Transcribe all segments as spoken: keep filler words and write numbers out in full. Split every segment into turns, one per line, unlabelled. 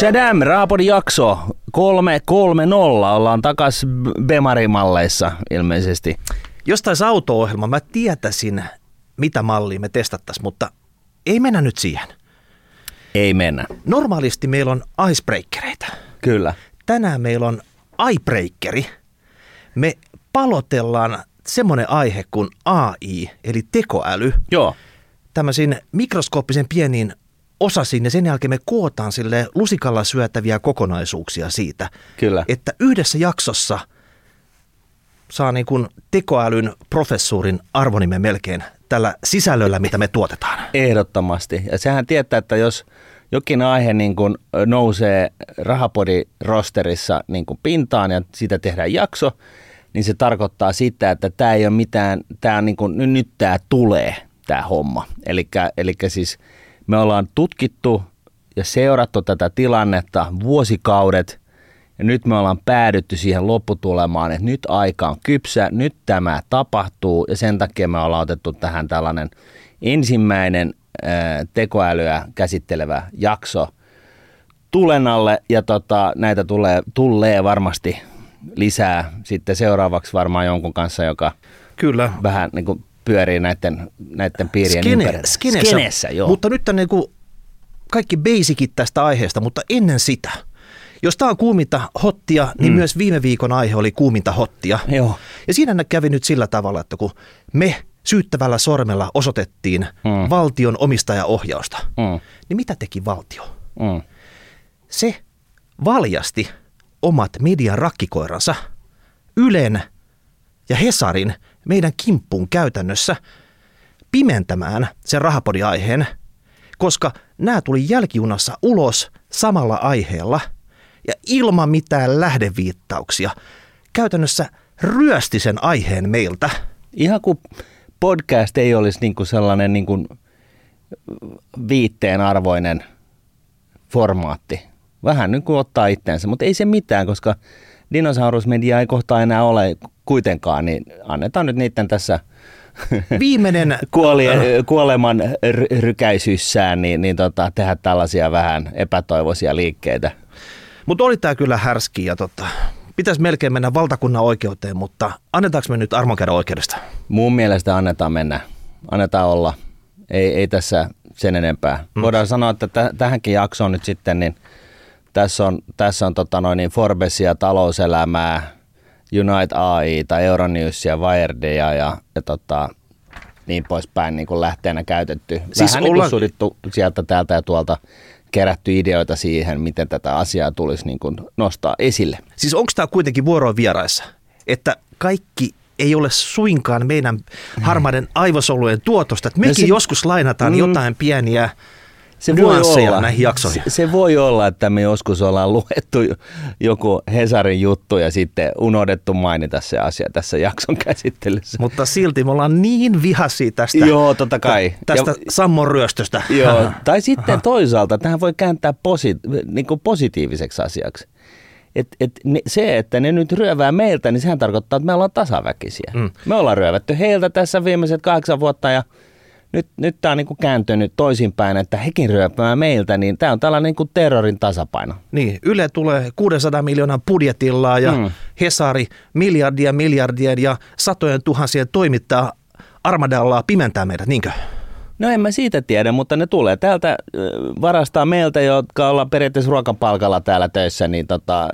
Tchadam, Rahapodin jakso kolme kolme nolla. Ollaan takas Bemari-malleissa ilmeisesti.
Jos taisi auto-ohjelma, mä tietäisin, mitä mallia me testattaisiin, mutta ei mennä nyt siihen.
Ei mennä.
Normaalisti meillä on icebreakereita.
Kyllä.
Tänään meillä on iBreakeri. Me palotellaan semmoinen aihe kuin A I, eli tekoäly.
Joo.
Tämmöisiin mikroskooppisen pieniin osasiin, ja sen jälkeen me kootaan sille lusikalla syötäviä kokonaisuuksia siitä.
Kyllä.
Että yhdessä jaksossa saa niin kuin tekoälyn professuurin arvonimen melkein tällä sisällöllä, mitä me tuotetaan.
Ehdottomasti. Ja sehän tietää, että jos jokin aihe niin kuin nousee Rahapodin rosterissa niin kuin pintaan ja siitä tehdään jakso, niin se tarkoittaa sitä, että tämä ei ole mitään, tämä on niin kuin, nyt, nyt tämä tulee, tämä homma. Eli siis me ollaan tutkittu ja seurattu tätä tilannetta vuosikaudet, ja nyt me ollaan päädytty siihen lopputulemaan, että nyt aika on kypsä, nyt tämä tapahtuu, ja sen takia me ollaan otettu tähän tällainen ensimmäinen ää, tekoälyä käsittelevä jakso tulen alle, ja tota, näitä tulee, tulee varmasti lisää sitten seuraavaksi varmaan jonkun kanssa, joka
Kyllä.
vähän niin kuin pyörii näiden, näiden piirien
Skene,
ympärillä.
Skenessä,
Skenessä, joo.
Mutta nyt on niin kuin kaikki basicit tästä aiheesta, mutta ennen sitä. Jos tämä on kuuminta hottia, niin mm. myös viime viikon aihe oli kuuminta hottia.
Joo.
Ja siinä kävi nyt sillä tavalla, että kun me syyttävällä sormella osoitettiin mm. valtion omistajaohjausta, mm. niin mitä teki valtio?
Mm.
Se valjasti omat median rakkikoiransa, Ylen ja Hesarin meidän kimppuun käytännössä pimentämään sen Rahapodi-aiheen, koska nämä tuli jälkijunassa ulos samalla aiheella ja ilman mitään lähdeviittauksia käytännössä ryösti sen aiheen meiltä.
Ihan kuin podcast ei olisi niin kuin sellainen niin kuin viitteen arvoinen formaatti. Vähän niin kuin ottaa itteensä, mutta ei se mitään, koska dinosaurusmedia ei kohta enää ole kuitenkaan, niin annetaan nyt niiden tässä
viimeinen
kuolien, kuoleman ry- rykäisyssään, niin, niin tota, tehdä tällaisia vähän epätoivoisia liikkeitä.
Mutta oli tämä kyllä härski ja tota, pitäisi melkein mennä valtakunnan oikeuteen, mutta annetaanko me nyt armonkäden oikeudesta?
Mun mielestä annetaan mennä, annetaan olla, ei, ei tässä sen enempää. Mm. Voidaan sanoa, että täh- tähänkin jaksoon nyt sitten, niin tässä on, tässä on tota noin, niin Forbesia, Talouselämää, Unite A I tai Euronewsia, Wiredia ja, ja tota, niin poispäin niin kuin lähteenä käytetty.
Siis
Vähän olla... niin kuin sudittu sieltä täältä ja tuolta, kerätty ideoita siihen, miten tätä asiaa tulisi niin kuin nostaa esille.
Siis onko tämä kuitenkin vuoroin vieraissa, että kaikki ei ole suinkaan meidän harmaiden aivosolujen tuotosta, että mekin no se, joskus lainataan mm, jotain pieniä
se voi olla
näihin jaksoihin.
Se, se voi olla, että me joskus ollaan luettu joku Hesarin juttu ja sitten unohdettu mainita se asia tässä jakson käsittelyssä.
Mutta silti me ollaan niin vihaisia tästä,
joo, totta kai.
tästä ja, Sammon ryöstöstä.
Joo, tai sitten toisaalta tähän voi kääntää posi- niin kuin positiiviseksi asiaksi. Et, et ne, se, että ne nyt ryövää meiltä, niin sehän tarkoittaa, että me ollaan tasaväkisiä. Mm. Me ollaan ryövätty heiltä tässä viimeiset kahdeksan vuotta ja Nyt, nyt tämä on niin kuin kääntynyt toisinpäin, että hekin ryöpää meiltä, niin tämä on tällainen niin kuin terrorin tasapaino.
Niin, Yle tulee kuusisataa miljoonan budjetilla ja mm. Hesari miljardien miljardien ja satojen tuhansien toimittaa armadallaan pimentää meidät, niinkö?
No en mä siitä tiedä, mutta ne tulee täältä varastaa meiltä, jotka ollaan periaatteessa ruokapalkalla täällä töissä, niin tota,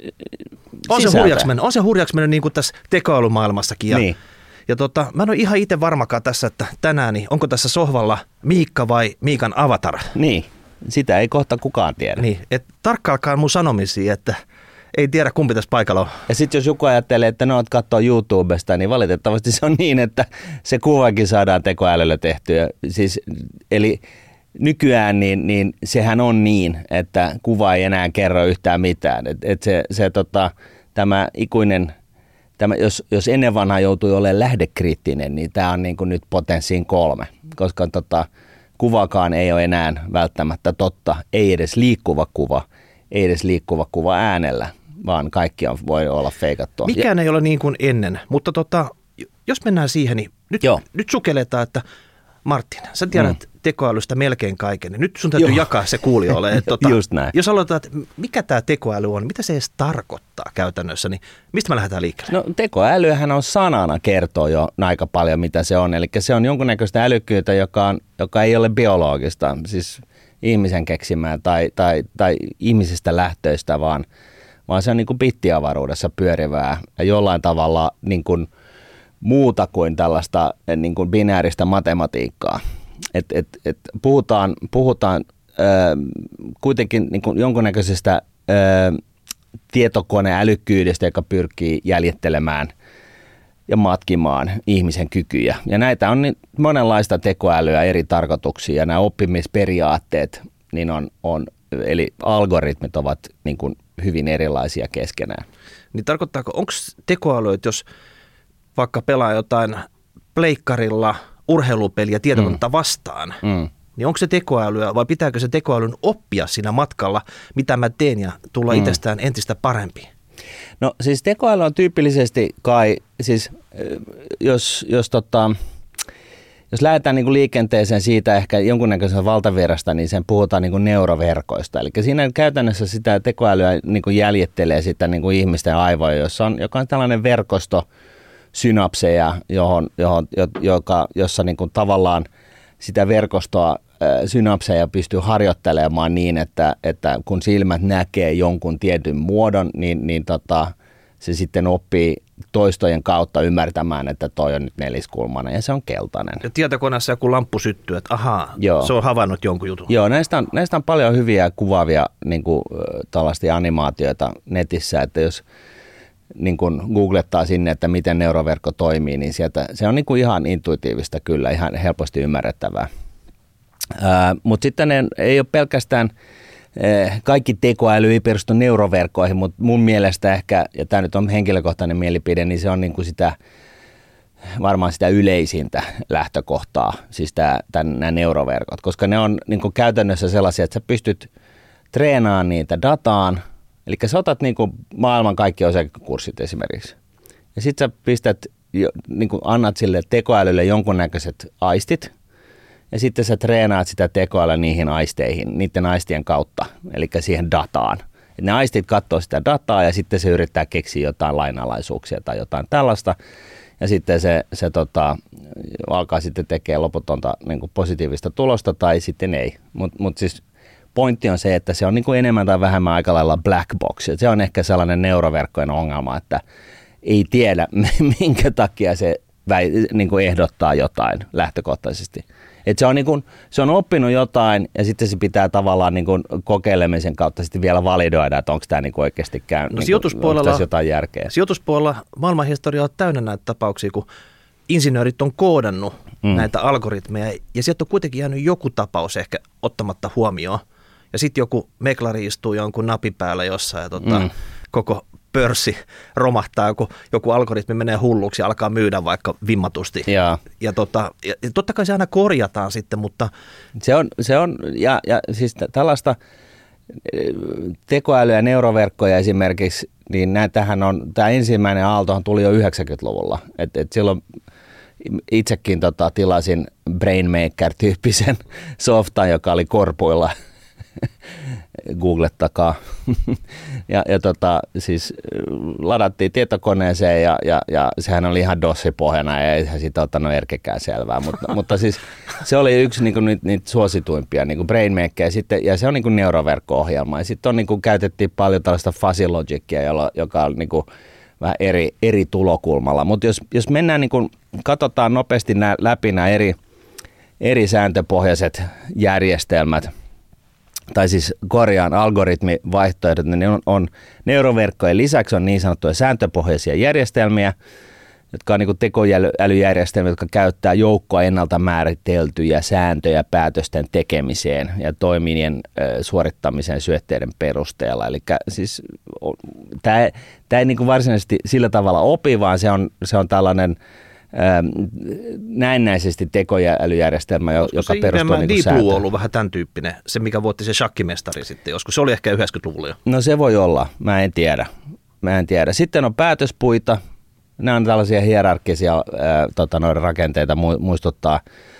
on se hurjaksi mennyt, on se hurjaksi mennyt niin kuin tässä tekoälymaailmassakin. Ja
niin.
Ja tota, mä en ole ihan itse varmakaan tässä, että tänään, niin onko tässä sohvalla Miikka vai Miikan avatar?
Niin, sitä ei kohta kukaan tiedä.
Niin, että tarkkailkaa mun sanomisia, että ei tiedä kumpi tässä paikalla on.
Ja sitten jos joku ajattelee, että no oot katsoo YouTubesta, niin valitettavasti se on niin, että se kuvakin saadaan tekoälyllä tehtyä. Siis, eli nykyään niin, niin sehän on niin, että kuva ei enää kerro yhtään mitään. Et, et se, se tota, tämä ikuinen... Tämä, jos, jos ennen vanhaa joutui olemaan lähdekriittinen, niin tämä on niin kuin nyt potenssiin kolme, koska tota, kuvakaan ei ole enää välttämättä totta. Ei edes liikkuva kuva, ei edes liikkuva kuva äänellä, vaan kaikki on, voi olla feikattua.
Mikään ja, ei ole niin kuin ennen, mutta tota, jos mennään siihen, niin nyt, nyt sukelletaan, että Martin, sä tiedät mm. tekoälystä melkein kaiken. Nyt sun täytyy Joo. jakaa se kuulijoille. Että, tota,
Just näin.
Jos aloitetaan, että mikä tämä tekoäly on, mitä se edes tarkoittaa käytännössä, niin mistä me lähdetään liikkeelle?
No tekoälyhän on sanana kertoo jo aika paljon, mitä se on. Eli se on jonkunnäköistä älykkyyttä, joka, on, joka ei ole biologista, siis ihmisen keksimää tai, tai, tai ihmisestä lähtöistä, vaan, vaan se on niin kuin bittiavaruudessa pyörivää ja jollain tavalla niin kuin muuta kuin tällaista niin kuin binääristä matematiikkaa. Et, et, et puhutaan puhutaan ö, kuitenkin niin kuin jonkunnäköisestä ö, tietokoneälykkyydestä, joka pyrkii jäljittelemään ja matkimaan ihmisen kykyjä. Ja näitä on niin monenlaista tekoälyä eri tarkoituksia, ja nämä oppimisperiaatteet, niin on, on, eli algoritmit ovat niin kuin hyvin erilaisia keskenään.
Niin tarkoittaako, onko tekoäly, että jos vaikka pelaa jotain pleikkarilla urheilupeliä tietokonetta mm. vastaan, mm. niin onko se tekoälyä vai pitääkö se tekoälyn oppia siinä matkalla, mitä mä teen ja tulla mm. itsestään entistä parempi?
No siis tekoäly on tyypillisesti kai, siis jos, jos, tota, jos lähdetään niin kuin liikenteeseen siitä ehkä jonkunnäköisestä valtavirrasta, niin sen puhutaan niin kuin neuroverkoista. Eli siinä käytännössä sitä tekoälyä niin kuin jäljittelee sitä niin kuin ihmisten aivoja, jossa on, joka on tällainen verkosto, synapseja, johon, johon, joka, jossa niin kuin tavallaan sitä verkostoa, synapseja pystyy harjoittelemaan niin, että, että kun silmät näkee jonkun tietyn muodon, niin, niin tota, se sitten oppii toistojen kautta ymmärtämään, että toi on nyt neliskulmainen ja se on keltainen.
Ja tietokoneessa joku lamppu syttyy, että ahaa, Joo. se on havainnut jonkun jutun.
Joo, näistä on, näistä on paljon hyviä kuvaavia niin kuin, tällaisia animaatioita netissä, että jos niin kun googlettaa sinne, että miten neuroverkko toimii, niin sieltä se on niin kuin ihan intuitiivista kyllä, ihan helposti ymmärrettävää. Mutta sitten ne, ei ole pelkästään, ää, kaikki tekoäly ei perustu neuroverkkoihin, mutta mun mielestä ehkä, ja tämä nyt on henkilökohtainen mielipide, niin se on niin kuin sitä, varmaan sitä yleisintä lähtökohtaa, siis nämä neuroverkot, koska ne on niin kuin käytännössä sellaisia, että sä pystyt treenaamaan niitä dataan. Eli sä otat niin kuin maailman kaikki osakekurssit esimerkiksi. Ja sit sä pistät, niin kuin annat sille tekoälylle jonkunnäköiset aistit. Ja sitten sä treenaat sitä tekoälyä niihin aisteihin, niiden aistien kautta, eli siihen dataan. Et ne aistit katsoo sitä dataa ja sitten se yrittää keksiä jotain lainalaisuuksia tai jotain tällaista. Ja sitten se, se tota, alkaa sitten tekemään loputonta niin kuin positiivista tulosta tai sitten ei. Mutta mut siis pointti on se, että se on niin kuin enemmän tai vähemmän aika lailla black box. Se on ehkä sellainen neuroverkkojen ongelma, että ei tiedä, minkä takia se väi, niin kuin ehdottaa jotain lähtökohtaisesti. Et se, on niin kuin, se on oppinut jotain ja sitten se pitää tavallaan niin kuin kokeilemisen kautta sitten vielä validoida, että onko tämä niin kuin oikeasti käynyt, no, niin kuin, onko tässä jotain järkeä.
Sijoituspuolella maailmanhistoria on täynnä näitä tapauksia, kun insinöörit on koodannut mm. näitä algoritmeja ja sieltä on kuitenkin jäänyt joku tapaus ehkä ottamatta huomioon. Ja sitten joku meklari istuu jonkun napin päällä jossain ja tota, mm. koko pörssi romahtaa, joku, joku algoritmi menee hulluksi ja alkaa myydä vaikka vimmatusti. Ja, ja, tota, ja totta kai se aina korjataan sitten, mutta
Se on, se on ja, ja siis tällaista tekoälyä ja neuroverkkoja esimerkiksi, niin näitähän on, tämä ensimmäinen aaltohan tuli jo yhdeksänkymmentäluvulla. Et, et silloin itsekin tota, tilasin Brainmaker-tyyppisen softan, joka oli korpuilla. Googlettakaa. ja, ja tota, siis ladattiin tietokoneeseen ja, ja, ja sehän oli ihan dossipohjana ja eihän siitä ottanut erkekään selvää, mutta, mutta siis se oli yksi niinku niitä, niitä suosituimpia niinku Brainmaker ja, sitten, ja se on niinku neuroverkko-ohjelma ja sitten on niinku, käytettiin paljon tällaista fuzzy logicia, jolla, joka on niinku vähän eri, eri tulokulmalla, mutta jos, jos mennään niinku, katsotaan nopeasti nää, läpi nämä eri, eri sääntöpohjaiset järjestelmät, tai siis korjaan algoritmivaihtoehdot, niin on, on neuroverkkojen lisäksi on niin sanottuja sääntöpohjaisia järjestelmiä, jotka on niin kuin tekoälyjärjestelmiä, jotka käyttää joukkoa ennalta määriteltyjä sääntöjä päätösten tekemiseen ja toimien ö, suorittamiseen syötteiden perusteella. Eli siis tämä, tämä ei niin kuin varsinaisesti sillä tavalla opi, vaan se on, se on tällainen näennäisesti tekoälyjärjestelmä, joka perustuu niin kuin
sääntöön. Deep Blue on ollut vähän tämän tyyppinen, se mikä voitti se shakkimestari sitten joskus. Se oli ehkä yhdeksänkymmentäluvulla jo.
No se voi olla, mä en tiedä. Mä en tiedä. Sitten on päätöspuita. Nämä on tällaisia hierarkkisia ää, tota, noiden rakenteita, muistuttaa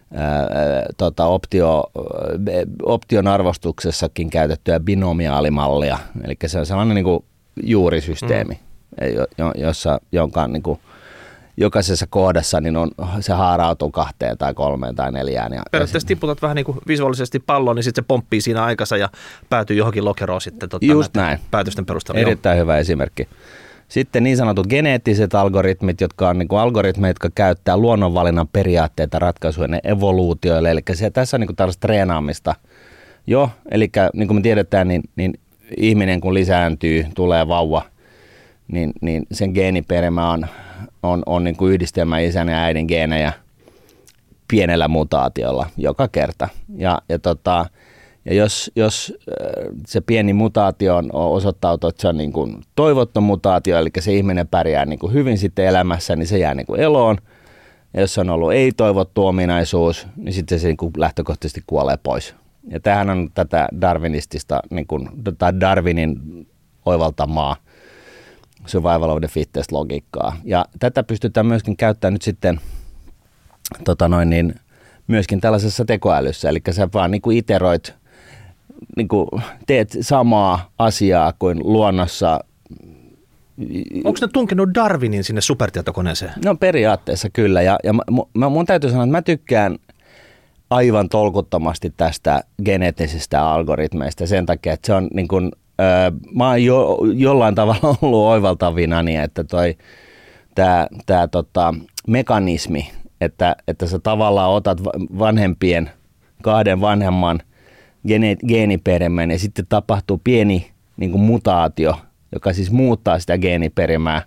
ää, tota, optio, option arvostuksessakin käytettyä binomiaalimallia. Eli se on sellainen niin kuin juurisysteemi, mm. jossa, jonka niin kuin, jokaisessa kohdassa niin on, se haarautuu kahteen tai kolmeen tai neljään. Ja
periaatteessa tiputat vähän niin kuin visuaalisesti pallon, niin sitten se pomppii siinä aikansa ja päätyy johonkin lokeroon sitten tota,
just näin.
Päätösten perusteella.
Erittäin jo. Hyvä esimerkki. Sitten niin sanotut geneettiset algoritmit, jotka on niin kuin algoritmeja, jotka käyttää luonnonvalinnan periaatteita ratkaisujen evoluutioille. Eli se, tässä on niin kuin tällaista treenaamista jo. Eli niin kuin me tiedetään, niin, niin ihminen kun lisääntyy, tulee vauva, niin, niin sen geeniperimä on, on, on niin kuin yhdistelmä isän ja äidin geenejä pienellä mutaatiolla joka kerta. Ja, ja, tota, ja jos, jos se pieni mutaatio on osoittautunut, että se on niin kuin toivottu mutaatio, eli se ihminen pärjää niin kuin hyvin sitten elämässä, niin se jää niin kuin eloon. Ja jos se on ollut ei-toivottu ominaisuus, niin sitten se niin kuin lähtökohtaisesti kuolee pois. Ja tämähän on tätä darwinistista, niin kuin, tai Darwinin oivaltamaa survival of the fittest -logiikkaa. Ja tätä pystytään myöskin käyttämään nyt sitten tota noin, niin, myöskin tällaisessa tekoälyssä. Eli sä vaan niin kuin iteroit, niin kuin teet samaa asiaa kuin luonnossa.
Onko ne tunkenut Darwinin sinne supertietokoneeseen?
No periaatteessa kyllä. Ja, ja mä, mun täytyy sanoa, että mä tykkään aivan tolkuttomasti tästä geneettisistä algoritmeista sen takia, että se on niin kuin, öö, mä oon jo, jollain tavalla ollut oivaltavina niin, että toi tää, tää tota, mekanismi, että, että sä tavallaan otat vanhempien, kahden vanhemman gene, geeniperimän ja sitten tapahtuu pieni niin kuin mutaatio, joka siis muuttaa sitä geeniperimää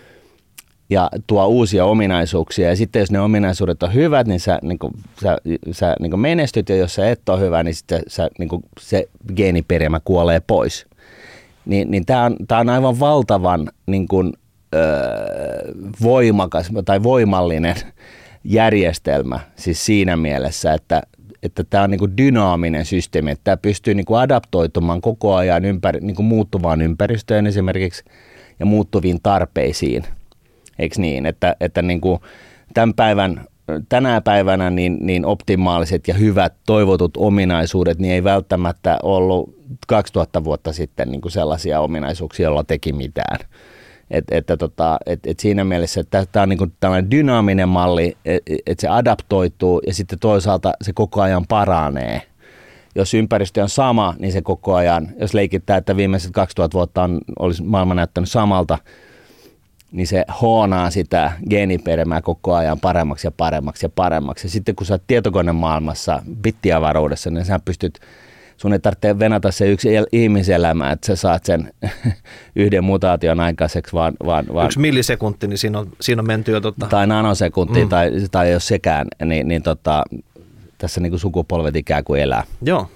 ja tuo uusia ominaisuuksia. Ja sitten jos ne ominaisuudet on hyvät, niin sä, niin kuin, sä, sä niin kuin menestyt, ja jos sä et ole hyvä, niin sitten sä, niin kuin se geeniperimä kuolee pois. Niin, niin tämä on, tää on aivan valtavan niin kuin, öö, voimakas tai voimallinen järjestelmä siis siinä mielessä, että että tämä on niin kuin dynaaminen systeemi, että tämä pystyy niin kuin adaptoitumaan koko ajan ympäri, niin kuin muuttuvaan ympäristöön esimerkiksi ja muuttuviin tarpeisiin. Eikö niin, että, että niin kuin tämän päivän, tänä päivänä niin, niin optimaaliset ja hyvät toivotut ominaisuudet niin ei välttämättä ollut kaksituhatta vuotta sitten niin kuin sellaisia ominaisuuksia, joilla teki mitään. Et, että tota, et, et siinä mielessä, että tämä on niin kuin tällainen dynaaminen malli, että et se adaptoituu ja sitten toisaalta se koko ajan paranee. Jos ympäristö on sama, niin se koko ajan, jos leikittää, että viimeiset kaksituhatta vuotta on, olisi maailma näyttänyt samalta, niin se hoonaa sitä geeniperimää koko ajan paremmaksi ja paremmaksi ja paremmaksi. Ja sitten kun sä oot tietokonemaailmassa, bittiavaruudessa, niin sä pystyt, sun ei tarvitse venata se yksi ihmiselämä, että sä saat sen yhden mutaation aikaiseksi, vaan... vaan, vaan
yksi millisekunti, niin siinä on, siinä on menty jo... Totta.
Tai nanosekunti, mm. tai, tai jos sekään, niin, niin tota, tässä niin kuin sukupolvet ikään kuin elää.
Joo.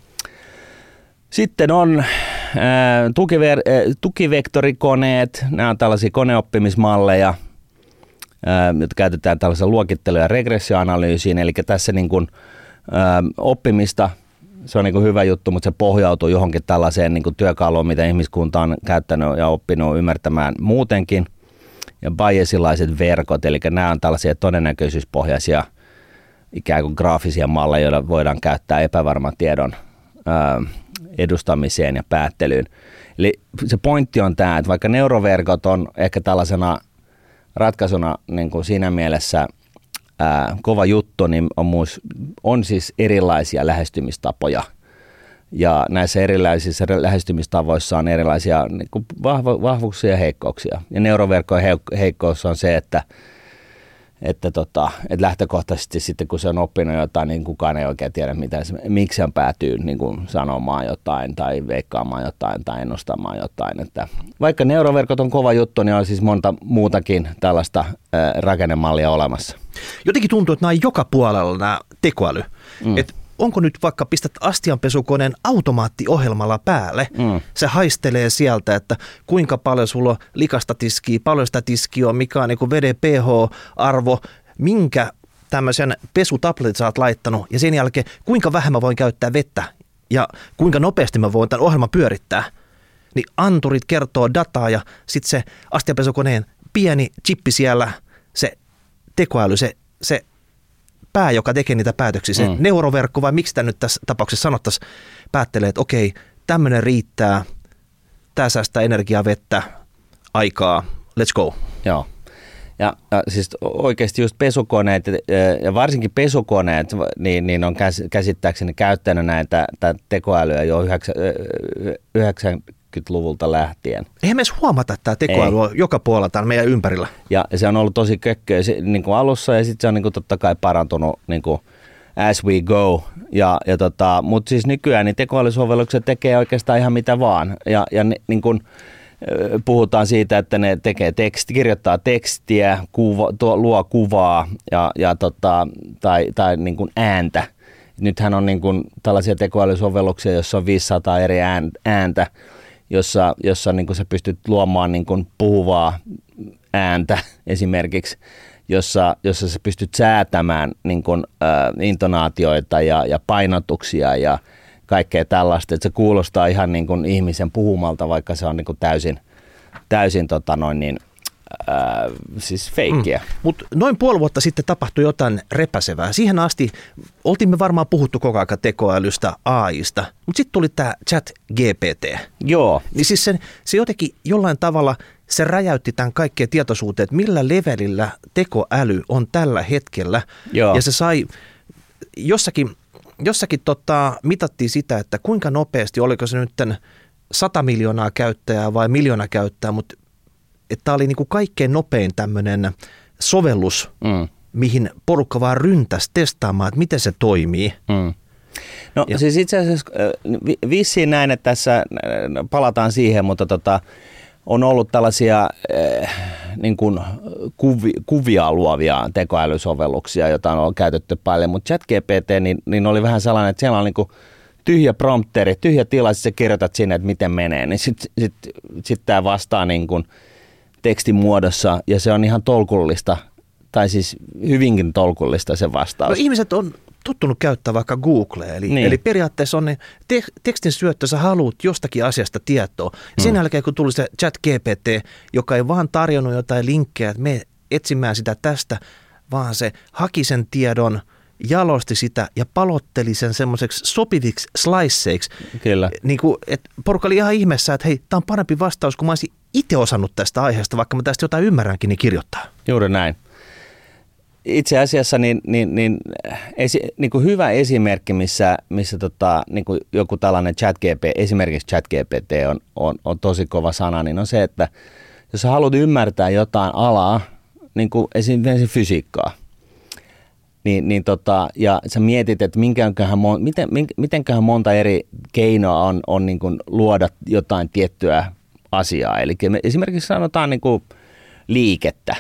Sitten on ää, tukiver, ää, tukivektorikoneet, nämä on tällaisia koneoppimismalleja, ää, joita käytetään tällaisen luokittelu- ja regressioanalyysiin, eli tässä niin kuin, ää, oppimista, se on niin kuin hyvä juttu, mutta se pohjautuu johonkin tällaiseen niin kuin työkaluun, mitä ihmiskunta on käyttänyt ja oppinut ymmärtämään muutenkin, ja Bayesilaiset verkot, eli nämä on tällaisia todennäköisyyspohjaisia ikään kuin graafisia malleja, joilla voidaan käyttää epävarman tiedon ää, edustamiseen ja päättelyyn. Eli se pointti on tämä, että vaikka neuroverkot on ehkä tällaisena ratkaisuna niin kuin siinä mielessä ää, kova juttu, niin on, muus, on siis erilaisia lähestymistapoja. Ja näissä erilaisissa lähestymistavoissa on erilaisia niin kuin vahvo, vahvuuksia ja heikkouksia. Ja neuroverkkojen heikkous on se, että Että, tota, että lähtökohtaisesti sitten kun se on oppinut jotain, niin kukaan ei oikein tiedä, mitä se, miksi hän päätyy niin kuin sanomaan jotain tai veikkaamaan jotain tai ennustamaan jotain. Että vaikka neuroverkot on kova juttu, niin on siis monta muutakin tällaista ää, rakennemallia olemassa.
Jotenkin tuntuu, että nämä on joka puolella nämä tekoäly. Mm. Et onko nyt vaikka pistät astianpesukoneen automaattiohjelmalla päälle, mm. se haistelee sieltä, että kuinka paljon sulla on likasta tiskiä, paljon sitä tiskiä on, mikä on niin veden pH-arvo, minkä tämmöisen pesutabletin sä oot laittanut ja sen jälkeen kuinka vähän mä voin käyttää vettä ja kuinka nopeasti mä voin tämän ohjelman pyörittää. Niin anturit kertoo dataa ja sitten se astianpesukoneen pieni chippi siellä, se tekoäly, se, se pää, joka tekee niitä päätöksiä, se mm. neuroverkko vai miksi tämä nyt tässä tapauksessa sanottaisiin, päättelee, että okei, tämmöinen riittää, tämä säästää energiaa, vettä, aikaa, let's go.
Joo. Ja, ja siis oikeasti just pesukoneet ja varsinkin pesukoneet niin, niin on käsittääkseni käyttänyt näitä tekoälyä jo yhdeksänkymmentäluvulta lähtien.
Eihän me edes huomata, että tämä tekoäly on joka puolella täällä meidän ympärillä.
Ja se on ollut tosi kökköä niin kuin alussa ja sitten se on niin kuin totta kai parantunut niin kuin as we go. Ja, ja tota, mutta siis nykyään niin tekoälysovellukset tekee oikeastaan ihan mitä vaan. Ja, ja niin kuin puhutaan siitä, että ne tekee teksti, kirjoittaa tekstiä, kuva, tuo, luo kuvaa ja, ja tota, tai, tai niin kuin ääntä. Nythän on niin kuin tällaisia tekoälysovelluksia, jossa on viisisataa eri ääntä, jossa, jossa niin kuin sä pystyt luomaan niin kuin puhuvaa ääntä esimerkiksi, jossa, jossa sä pystyt säätämään niin kuin, äh, intonaatioita ja, ja painotuksia ja kaikkea tällaista, että se kuulostaa ihan niin kuin ihmisen puhumalta, vaikka se on niin kuin täysin, täysin tota noin niin, ää, siis feikkiä. Mm.
Mutta noin puoli vuotta sitten tapahtui jotain repäsevää. Siihen asti oltiin me varmaan puhuttu koko ajan tekoälystä, A I:sta, mutta sitten tuli tämä chat G P T.
Joo.
Niin siis se, se jotenkin jollain tavalla, se räjäytti tämän kaikkeen tietoisuuteen, että millä levelillä tekoäly on tällä hetkellä.
Joo.
Ja se sai jossakin... Jossakin tota, mitattiin sitä, että kuinka nopeasti, oliko se nyt sata miljoonaa käyttäjää vai miljoona käyttäjää, mutta tämä oli niinku kaikkein nopein tämmöinen sovellus, mm. mihin porukka vaan ryntäsi testaamaan, että miten se toimii.
Mm. No ja. Siis itse asiassa vissiin näin, että tässä palataan siihen, mutta tota, on ollut tällaisia eh, niin kuin kuvi, kuvia luovia tekoälysovelluksia, joita on käytetty paljon, mutta ChatGPT niin, niin oli vähän sellainen, että siellä on niin kuin tyhjä prompteri, tyhjä tila, sitten sä kirjoitat sinne, että miten menee, niin sitten sit, sit tämä vastaa niin kuin tekstin muodossa ja se on ihan tolkullista, tai siis hyvinkin tolkullista se vastaus.
No ihmiset on tottunut käyttää vaikka Googlea, eli, niin. eli periaatteessa on ne te- tekstin syöttö, sä haluat jostakin asiasta tietoa. Ja sen mm. jälkeen, kun tuli se chat G P T, joka ei vaan tarjonnut jotain linkkejä, että me etsimään sitä tästä, vaan se haki sen tiedon, jalosti sitä ja palotteli sen semmoiseksi sopiviksi sliceiksi.
Kyllä.
Niin kuin, että porukka oli ihan ihmeessä, että hei, tämä on parempi vastaus, kun mä olisin itse osannut tästä aiheesta, vaikka mä tästä jotain ymmärränkin, niin kirjoittaa.
Juuri näin. Itse asiassa niin, niin, niin, esi, niin kuin hyvä esimerkki, missä, missä tota, niin kuin joku tällainen ChatGPT, esimerkiksi ChatGPT on, on, on tosi kova sana, niin on se, että jos sä haluat ymmärtää jotain alaa, niin kuin esimerkiksi fysiikkaa, niin, niin tota, ja sä mietit, että minkäköhän, miten, mitenköhän monta eri keinoa on, on niin kuin luoda jotain tiettyä asiaa. Eli me esimerkiksi sanotaan niin kuin liikettä.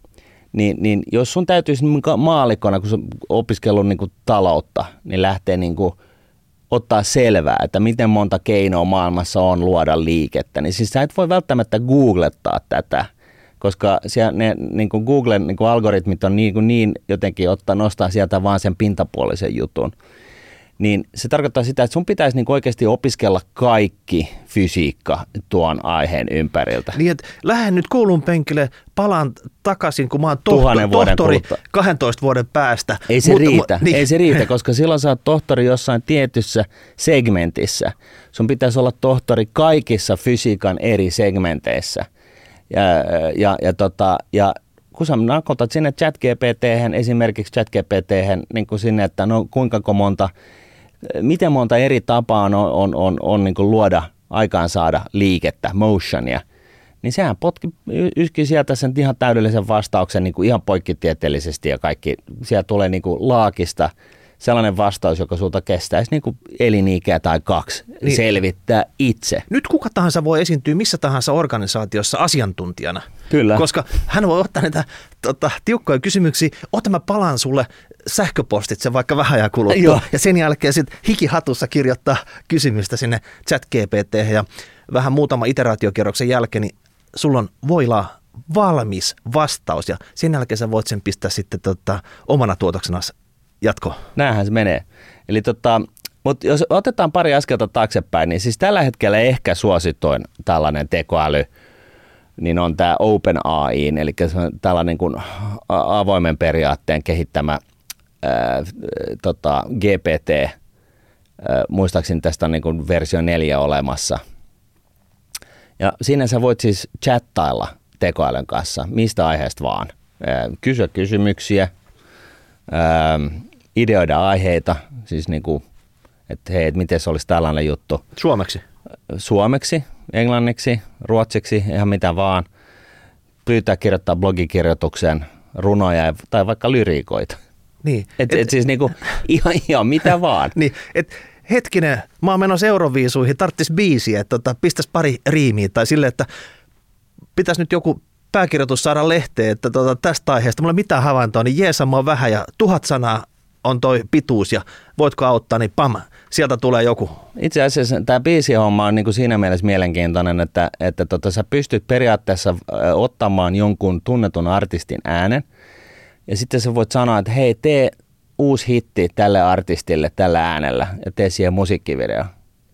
Niin, niin jos sun täytyisi maallikkona, kun sä opiskellut niin kuin taloutta, niin lähtee niin kuin ottaa selvää, että miten monta keinoa maailmassa on luoda liikettä, niin siis sä et voi välttämättä googlettaa tätä, koska siellä ne niin kuin Googlen niin kuin algoritmit on niin, kuin niin jotenkin ottaa, nostaa sieltä vaan sen pintapuolisen jutun. Niin se tarkoittaa sitä, että sun pitäisi niin oikeasti opiskella kaikki fysiikka tuon aiheen ympäriltä.
Niin, että lähden nyt koulun penkille, palaan takaisin, kun mä oon tohtori, tohtori kahdentoista vuoden päästä.
Ei se Mut, riitä, niin. ei se riitä, koska silloin sä oot tohtori jossain tietyssä segmentissä. Sun pitäisi olla tohtori kaikissa fysiikan eri segmenteissä. Ja, ja, ja, tota, ja kun sä nakotat sinne ChatGPT:hen, esimerkiksi ChatGPT:hen, niin kuin sinne, että no kuinka monta, miten monta eri tapaa on, on, on, on niin kuin luoda, aikaansaada liikettä, motionia, niin sehän potki, yski sieltä sen ihan täydellisen vastauksen niin kuin ihan poikkitieteellisesti ja kaikki, siellä tulee niin kuin laakista sellainen vastaus, joka sulta kestäisi niin kuin elinikä tai kaksi niin, selvittää itse.
Nyt kuka tahansa voi esiintyä missä tahansa organisaatiossa asiantuntijana.
Kyllä.
Koska hän voi ottaa näitä tota, tiukkoja kysymyksiä. Ota mä palaan sulle sähköpostitse vaikka vähän ajan kuluttua. Joo. Ja sen jälkeen sitten hikihatussa kirjoittaa kysymystä sinne chat G P T:hen ja vähän muutama iteraatiokierroksen jälkeen, niin sulla on voila valmis vastaus ja sen jälkeen sä voit sen pistää sitten tota, omana tuotoksena jatko.
Näinhän se menee. Eli tota, mutta jos otetaan pari askelta taaksepäin, niin siis tällä hetkellä ehkä suositoin tällainen tekoäly, niin on tämä OpenAI, eli se on tällainen kuin avoimen periaatteen kehittämä ää, tota, G P T, ää, muistaakseni tästä on niin kuin versio neljä olemassa. Ja siinä sä voit siis chattailla tekoälyn kanssa mistä aiheesta vaan. Ää, kysyä kysymyksiä, ää, ideoida aiheita, siis niin kuin, että hei, et miten se olisi tällainen juttu.
Suomeksi?
Suomeksi, englanniksi, ruotsiksi, ihan mitä vaan. Pyytää kirjoittaa blogikirjoituksen, runoja tai vaikka lyriikoita.
Niin.
Et, et, et siis niinku ihan, ihan mitä vaan.
Niin, et hetkinen, mä oon menossa Euroviisuihin, tarttis biisiä, että tota, pistäisi pari riimiä tai silleen, että pitäisi nyt joku pääkirjoitus saada lehteen, että tota, tästä aiheesta mulla ei mitään havaintoa, niin jeesa, mä oon vähän ja tuhat sanaa on toi pituus ja voitko auttaa, niin pam, sieltä tulee joku.
Itse asiassa tämä biisihomma on niinku siinä mielessä mielenkiintoinen, että, että tota, sä pystyt periaatteessa ottamaan jonkun tunnetun artistin äänen ja sitten sä voit sanoa, että hei, tee uusi hitti tälle artistille tällä äänellä ja tee siihen musiikkivideo.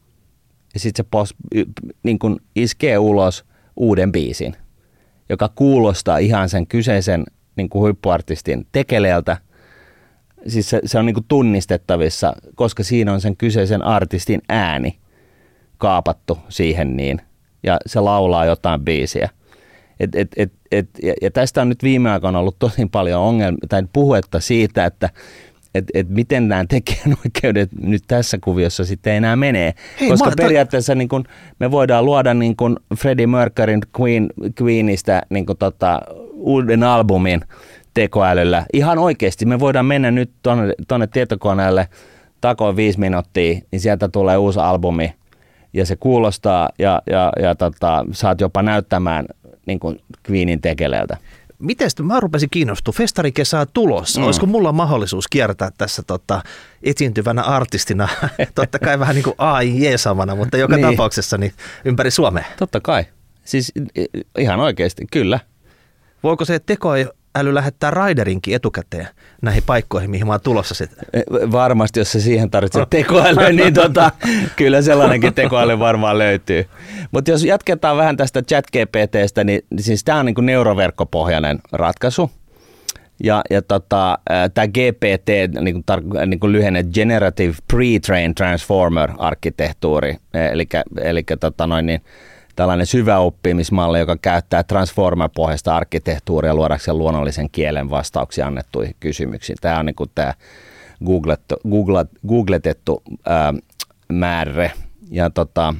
Ja sitten se pos, niin kun iskee ulos uuden biisin, joka kuulostaa ihan sen kyseisen niin kuin huippuartistin tekeleeltä. Siis se, se on niin kuin tunnistettavissa, koska siinä on sen kyseisen artistin ääni kaapattu siihen niin, ja se laulaa jotain biisiä. Et, et, et, et, ja, ja tästä on nyt viime aikoina ollut tosi paljon ongelmia, tai puhetta siitä, että et, et miten nämä tekijänoikeudet nyt tässä kuviossa sitten enää menee. Hei, koska mä, periaatteessa niin kun me voidaan luoda niin kun Freddie Mercuryn Queen, Queenistä niin kun tota, uuden albumin tekoälyllä. Ihan oikeasti me voidaan mennä nyt tuonne, tuonne tietokoneelle takoon viisi minuuttia, niin sieltä tulee uusi albumi ja se kuulostaa ja, ja, ja tota, saat jopa näyttämään niin kuin Queenin tekeleeltä.
Miten mä rupesin kiinnostumaan? Festarikesää tulossa. Mm. Olisiko mulla mahdollisuus kiertää tässä tota, esiintyvänä artistina? Totta kai vähän niin kuin A I jeesamana, mutta joka niin. tapauksessa niin ympäri Suomea.
Totta kai. Siis ihan oikeasti, kyllä.
Voiko se tekoäly lähettää raiderinkin etukäteen näihin paikkoihin, mihin mä oon tulossa sitten?
Varmasti, jos se siihen tarvitsee tekoälyä, niin tota, kyllä sellainenkin tekoäly varmaan löytyy. Mutta jos jatketaan vähän tästä ChatGPTstä, niin siis tämä on niin kuin neuroverkkopohjainen ratkaisu. Ja, ja tota, tämä G P T, niin kuin, tar- niin kuin lyhenne Generative Pre-trained Transformer-arkkitehtuuri, eli, eli tota noin niin, tällainen syväoppimismalli, joka käyttää Transformer-pohjaista arkkitehtuuria luodakseen luonnollisen kielen vastauksia annettuihin kysymyksiin. Tämä on niin kuin tämä googlettu, googlet, googletettu ää, määrä. Ja, tota,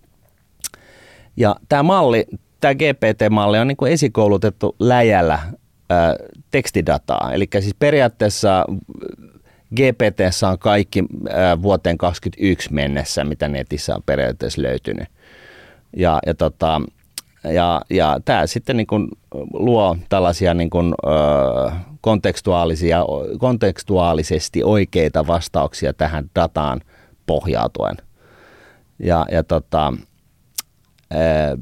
ja tämä malli, tämä G P T-malli on niin kuin esikoulutettu läjällä ää, tekstidataa. Eli siis periaatteessa G P T:ssä on kaikki ää, vuoteen kaksikymmentäyksi mennessä, mitä netissä on periaatteessa löytynyt. Ja, ja, tota, ja, ja tämä sitten niin kuin luo tällaisia niin kuin, ö, kontekstuaalisia, kontekstuaalisesti oikeita vastauksia tähän dataan pohjautuen. Ja, ja, tota, ö,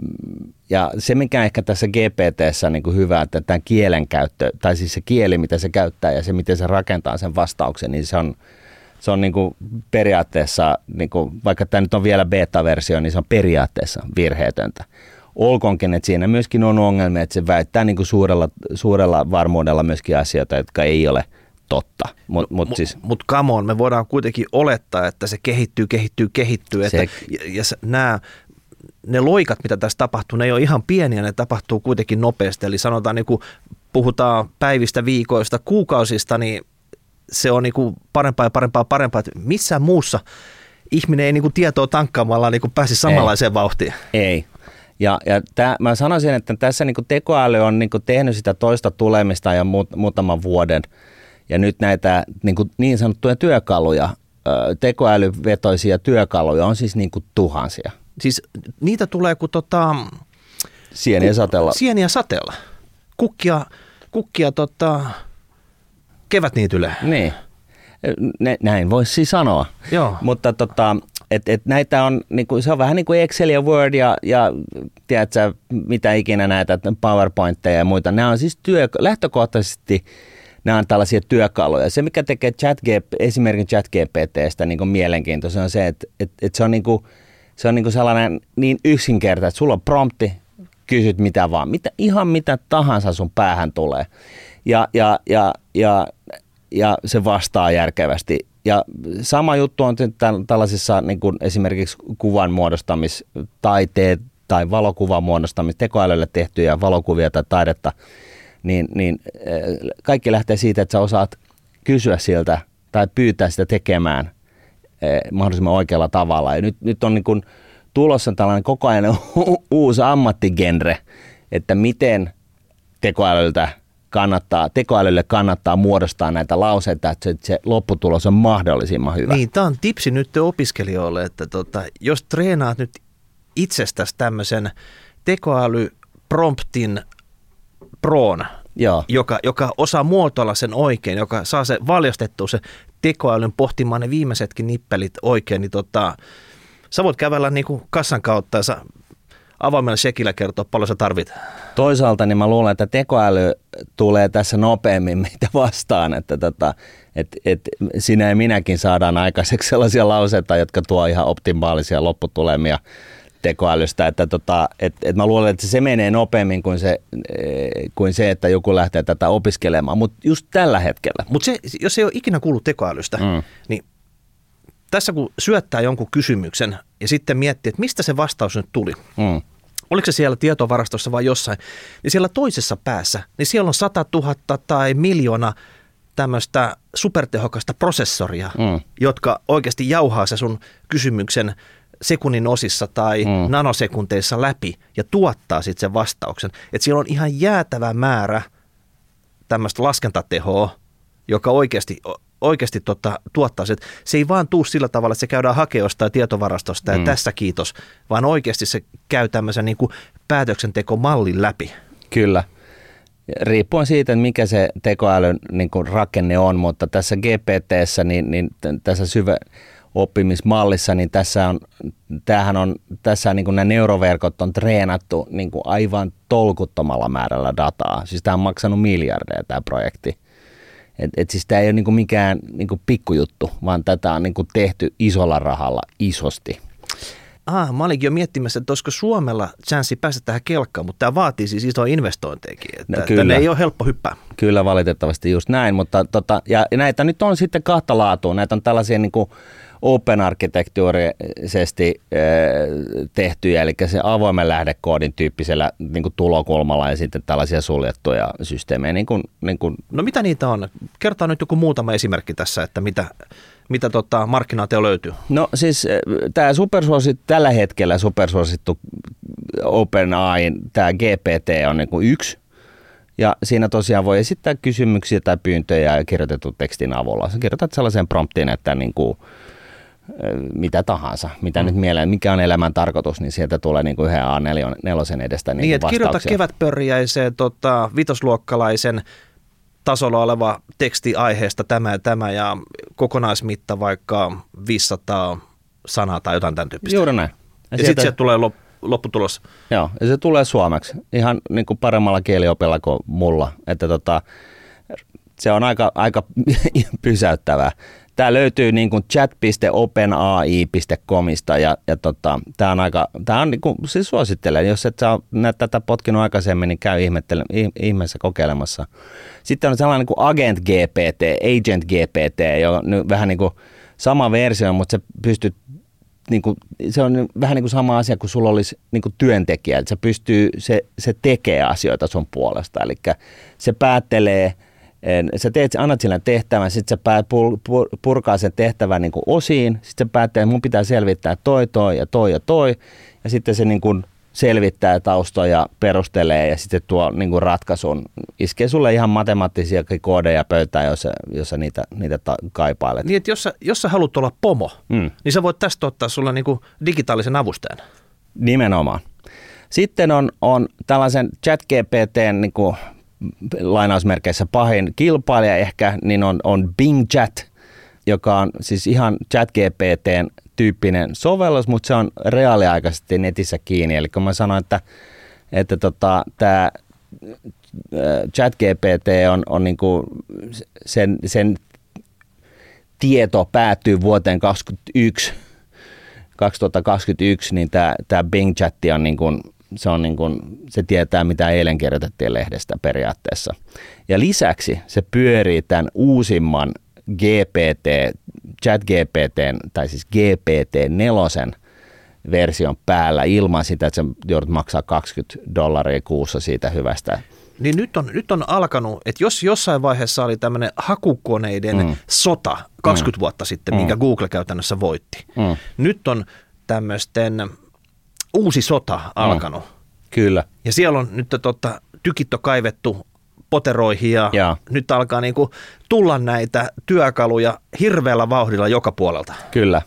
ja se, mikä ehkä tässä G P T:ssä on niin kuin hyvä, että tämä kielenkäyttö, tai siis se kieli, mitä se käyttää ja se, miten se rakentaa sen vastauksen, niin se on Se on niin kuin periaatteessa, niin kuin, vaikka tämä nyt on vielä beta-versio, niin se on periaatteessa virheetöntä. Olkoonkin, että siinä myöskin on ongelmia, että se väittää niin kuin suurella, suurella varmuudella myöskin asioita, jotka ei ole totta. Mutta mut, mut siis,
mut come on, me voidaan kuitenkin olettaa, että se kehittyy, kehittyy, kehittyy. Se, että, ja, ja nämä, ne loikat, mitä tässä tapahtuu, ne ei ole ihan pieniä, ne tapahtuu kuitenkin nopeasti. Eli sanotaan, niin kun puhutaan päivistä, viikoista, kuukausista, niin se on niinku parempaa ja parempaa parempaa, että missään muussa ihminen ei niinku tietoa tankkaamalla niinku pääsi samanlaiseen ei. vauhtiin.
Ei. Ja, ja tää, mä sanoisin, että tässä niinku tekoäly on niinku tehnyt sitä toista tulemista ja muut, muutaman vuoden. Ja nyt näitä niinku niin sanottuja työkaluja, tekoälyvetoisia työkaluja on siis niinku tuhansia.
Siis niitä tulee kuin tota,
sieniä sateella.
Sieniä sateella. Kukkia, kukkia tota... kevätniitylle.
Niin, ne, näin voisi siis sanoa.
Joo.
Mutta tota, et, et näitä on, niinku, se on vähän niin kuin Excel ja Word ja, ja tiedätkö, mitä ikinä näitä PowerPointteja ja muita. Nämä on siis työ, lähtökohtaisesti nämä on tällaisia työkaluja. Se, mikä tekee ChatGPT, esimerkiksi ChatGPTstä niin kuin mielenkiintoista, on se, että et, et se on, niin kuin, se on niin kuin sellainen niin yksinkertainen, että sulla on prompti, kysyt mitä vaan, mitä, ihan mitä tahansa sun päähän tulee. Ja, ja, ja, ja ja se vastaa järkevästi. Ja sama juttu on tällaisissa niin kuin esimerkiksi kuvan muodostamistaiteet tai valokuvan muodostamista, tekoälylle tehtyjä valokuvia tai taidetta, niin, niin kaikki lähtee siitä, että sä osaat kysyä siltä tai pyytää sitä tekemään mahdollisimman oikealla tavalla. Ja nyt, nyt on niin kuin tulossa tällainen koko ajan uusi ammattigenre, että miten tekoälyltä kannattaa, tekoälylle kannattaa muodostaa näitä lauseita, että se, se lopputulos on mahdollisimman hyvä.
Niin, tämä on tipsi nyt opiskelijoille, että tota, jos treenaat nyt itsestäsi tämmöisen tekoälypromptin proon, joka, joka osaa muotoilla sen oikein, joka saa se valjastettua se tekoälyn pohtimaan ne viimeisetkin nippelit oikein, niin tota, sä voit kävellä niin kuin kassan kautta ja sä avoimella shekillä kertoa, paljon sä tarvit.
Toisaalta niin mä luulen, että tekoäly tulee tässä nopeammin meitä vastaan, että tota, et, et sinä ja minäkin saadaan aikaiseksi sellaisia lauseita, jotka tuo ihan optimaalisia lopputulemia tekoälystä, että tota, et, et mä luulen, että se menee nopeammin kuin se, kuin se että joku lähtee tätä opiskelemaan, mutta just tällä hetkellä.
Mutta jos ei ole ikinä kuullut tekoälystä, mm. niin tässä kun syöttää jonkun kysymyksen ja sitten miettii, että mistä se vastaus nyt tuli, mm. oliko se siellä tietovarastossa vai jossain, niin siellä toisessa päässä, niin siellä on sata tuhatta tai miljoona tämmöistä supertehokasta prosessoria, mm. jotka oikeasti jauhaa se sun kysymyksen sekunnin osissa tai mm. nanosekunteissa läpi ja tuottaa sitten sen vastauksen. Että siellä on ihan jäätävä määrä tämmöistä laskentatehoa, joka oikeasti, oikeasti tota, tuottaa se. Se ei vaan tuu sillä tavalla, että se käydään hakemaan jostain tietovarastosta ja mm. tässä kiitos, vaan oikeasti se käy tämmöisen niin kuin päätöksentekomallin läpi.
Kyllä. Riippuen siitä, mikä se tekoälyn niin kuin rakenne on, mutta tässä G P T:ssä, niin, niin tässä syvä oppimismallissa, niin tässä on, tämähän on, tässä niin kuin nämä neuroverkot on treenattu niin kuin aivan tolkuttomalla määrällä dataa. Siis tämä on maksanut miljardeja tämä projekti. Et, et siis tämä ei ole niin kuin mikään niin kuin pikkujuttu, vaan tätä on niin kuin tehty isolla rahalla isosti.
Ah, mä olinkin jo miettimässä, että olisiko Suomella chanssi päästä tähän kelkkaan, mutta tämä vaatii siis isoja investointejakin. Että no, tänne ei ole helppo hyppää.
Kyllä, valitettavasti just näin, mutta tota, ja näitä nyt on sitten kahta laatua. Näitä on tällaisia niin kuin open-arkkitehtuurisesti äh, tehtyjä, eli se avoimen lähdekoodin tyyppisellä niin kuin tulokulmalla ja sitten tällaisia suljettuja systeemejä. Niin kuin, niin kuin.
No mitä niitä on? Kertaa nyt joku muutama esimerkki tässä, että mitä, mitä tota markkinaatio löytyy.
No siis tämä supersuosittu, tällä hetkellä supersuosittu OpenAI, tämä G P T on niin kuin yksi. Ja siinä tosiaan voi esittää kysymyksiä tai pyyntöjä ja kirjoitetun tekstin avulla. Sä kirjoitat sellaisen promptin, että niin kuin mitä tahansa, mitä mm. nyt mieleen, mikä on elämän tarkoitus, niin sieltä tulee niin kuin yhden A neljä edestä niin,
niin että kirjoita kevätpörjäiseen tota, vitosluokkalaisen tasolla oleva teksti aiheesta tämä ja tämä ja kokonaismitta vaikka viisisataa sanaa tai jotain tämän tyyppistä.
Juuri näin.
Ja, ja sitten sieltä tulee lop, lopputulos.
Joo, ja se tulee suomeksi ihan niin kuin paremmalla kieliopilla kuin mulla, että tota, se on aika, aika pysäyttävää. Tämä löytyy niin kuin chat piste openai piste comista ja, ja tota, tämä on aika, tämä on niin kuin, siis suosittelen, jos et sä ole tätä potkinut aikaisemmin, niin käy ihmeessä kokeilemassa. Sitten on sellainen kuin Agent G P T, Agent G P T, joka on vähän niin kuin sama versio, mutta se pystyy, niin kuin, se on vähän niin kuin sama asia kuin sulla olisi niin kuin työntekijä, että se pystyy, se, se tekee asioita sun puolesta, eli se päättelee. Sä teet, annat sille tehtävän, sitten se purkaa sen tehtävän niin kuin osiin, sitten se päättää, että mun pitää selvittää toi, toi ja toi ja toi, ja sitten se niin kuin selvittää taustoja, perustelee ja sitten tuo niin kuin ratkaisun. Iskee sulle ihan matemaattisia koodeja pöytään, jos, jos sä niitä, niitä ta- kaipailet.
Niin, että jos sä, jos sä haluat olla pomo, mm. niin sä voit tästä ottaa sulle niin kuin digitaalisen avustajan.
Nimenomaan. Sitten on, on tällaisen ChatGPTn niin kuin lainausmerkeissä pahin kilpailija ehkä, niin on, on Bing Chat, joka on siis ihan ChatGPTn tyyppinen sovellus, mutta se on reaaliaikaisesti netissä kiinni. Eli kun mä sanoin, että, että tota, tämä ChatGPT on, on niinku sen, sen tieto päättyy vuoteen kaksituhattakaksikymmentäyksi, niin tämä Bing Chat on niinku se, on niin kuin, se tietää, mitä eilen kirjoitettiin lehdestä periaatteessa. Ja lisäksi se pyörii tämän uusimman G P T, ChatGPT, tai siis G P T neljä version päällä ilman sitä, että sä joudut maksaa kaksikymmentä dollaria kuussa siitä hyvästä.
Niin nyt on, nyt on alkanut, että jos jossain vaiheessa oli tämmöinen hakukoneiden mm. sota kaksikymmentä mm. vuotta sitten, minkä mm. Google käytännössä voitti. Mm. Nyt on tämmöisten uusi sota alkanut. Mm.
Kyllä.
Ja siellä on nyt tota, tykit on kaivettu poteroihin ja, ja nyt alkaa niinku tulla näitä työkaluja hirveällä vauhdilla joka puolelta.
Kyllä.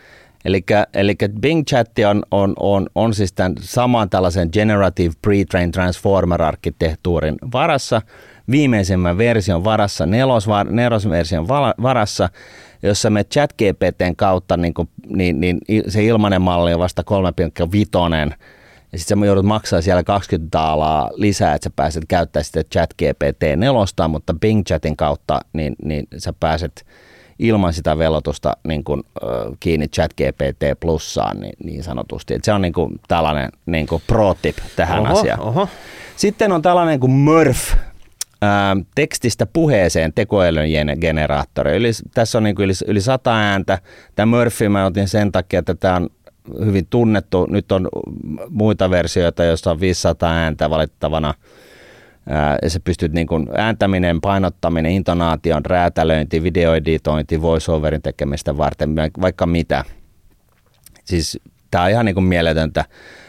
Eli Bing Chat on, on, on, on siis tämän saman tällaisen Generative Pre-trained Transformer-arkkitehtuurin varassa, viimeisimmän version varassa, nelos, nelosversion varassa, jossa me ChatGPTn kautta niin, kuin, niin, niin se ilmainen malli on vasta kolme pilkku viisi, ja sitten sä joudut maksaa siellä kaksikymmentä taalaa lisää, että sä pääset käyttämään sitä ChatGPT nelosta, mutta Bing Chatin kautta niin, niin sä pääset ilman sitä velotusta niin kuin, äh, kiinni ChatGPT plussaan niin, niin sanotusti. Et se on niin kuin, tällainen niin kuin pro-tip tähän oho, asiaan. Oho. Sitten on tällainen kuin Murph, äh, tekstistä puheeseen tekoälyn generaattori. Yli, tässä on niin kuin yli, yli sata ääntä. Tämä Murphy mä otin sen takia, että tämä on hyvin tunnettu. Nyt on muita versioita, joissa on viisisataa ääntä valittavana. Ja sä pystyt niin kuin ääntäminen, painottaminen, intonaation, räätälöinti, videoeditointi, voiceoverin tekemistä varten, vaikka mitä. Siis tää on ihan niin kuin mieletöntä.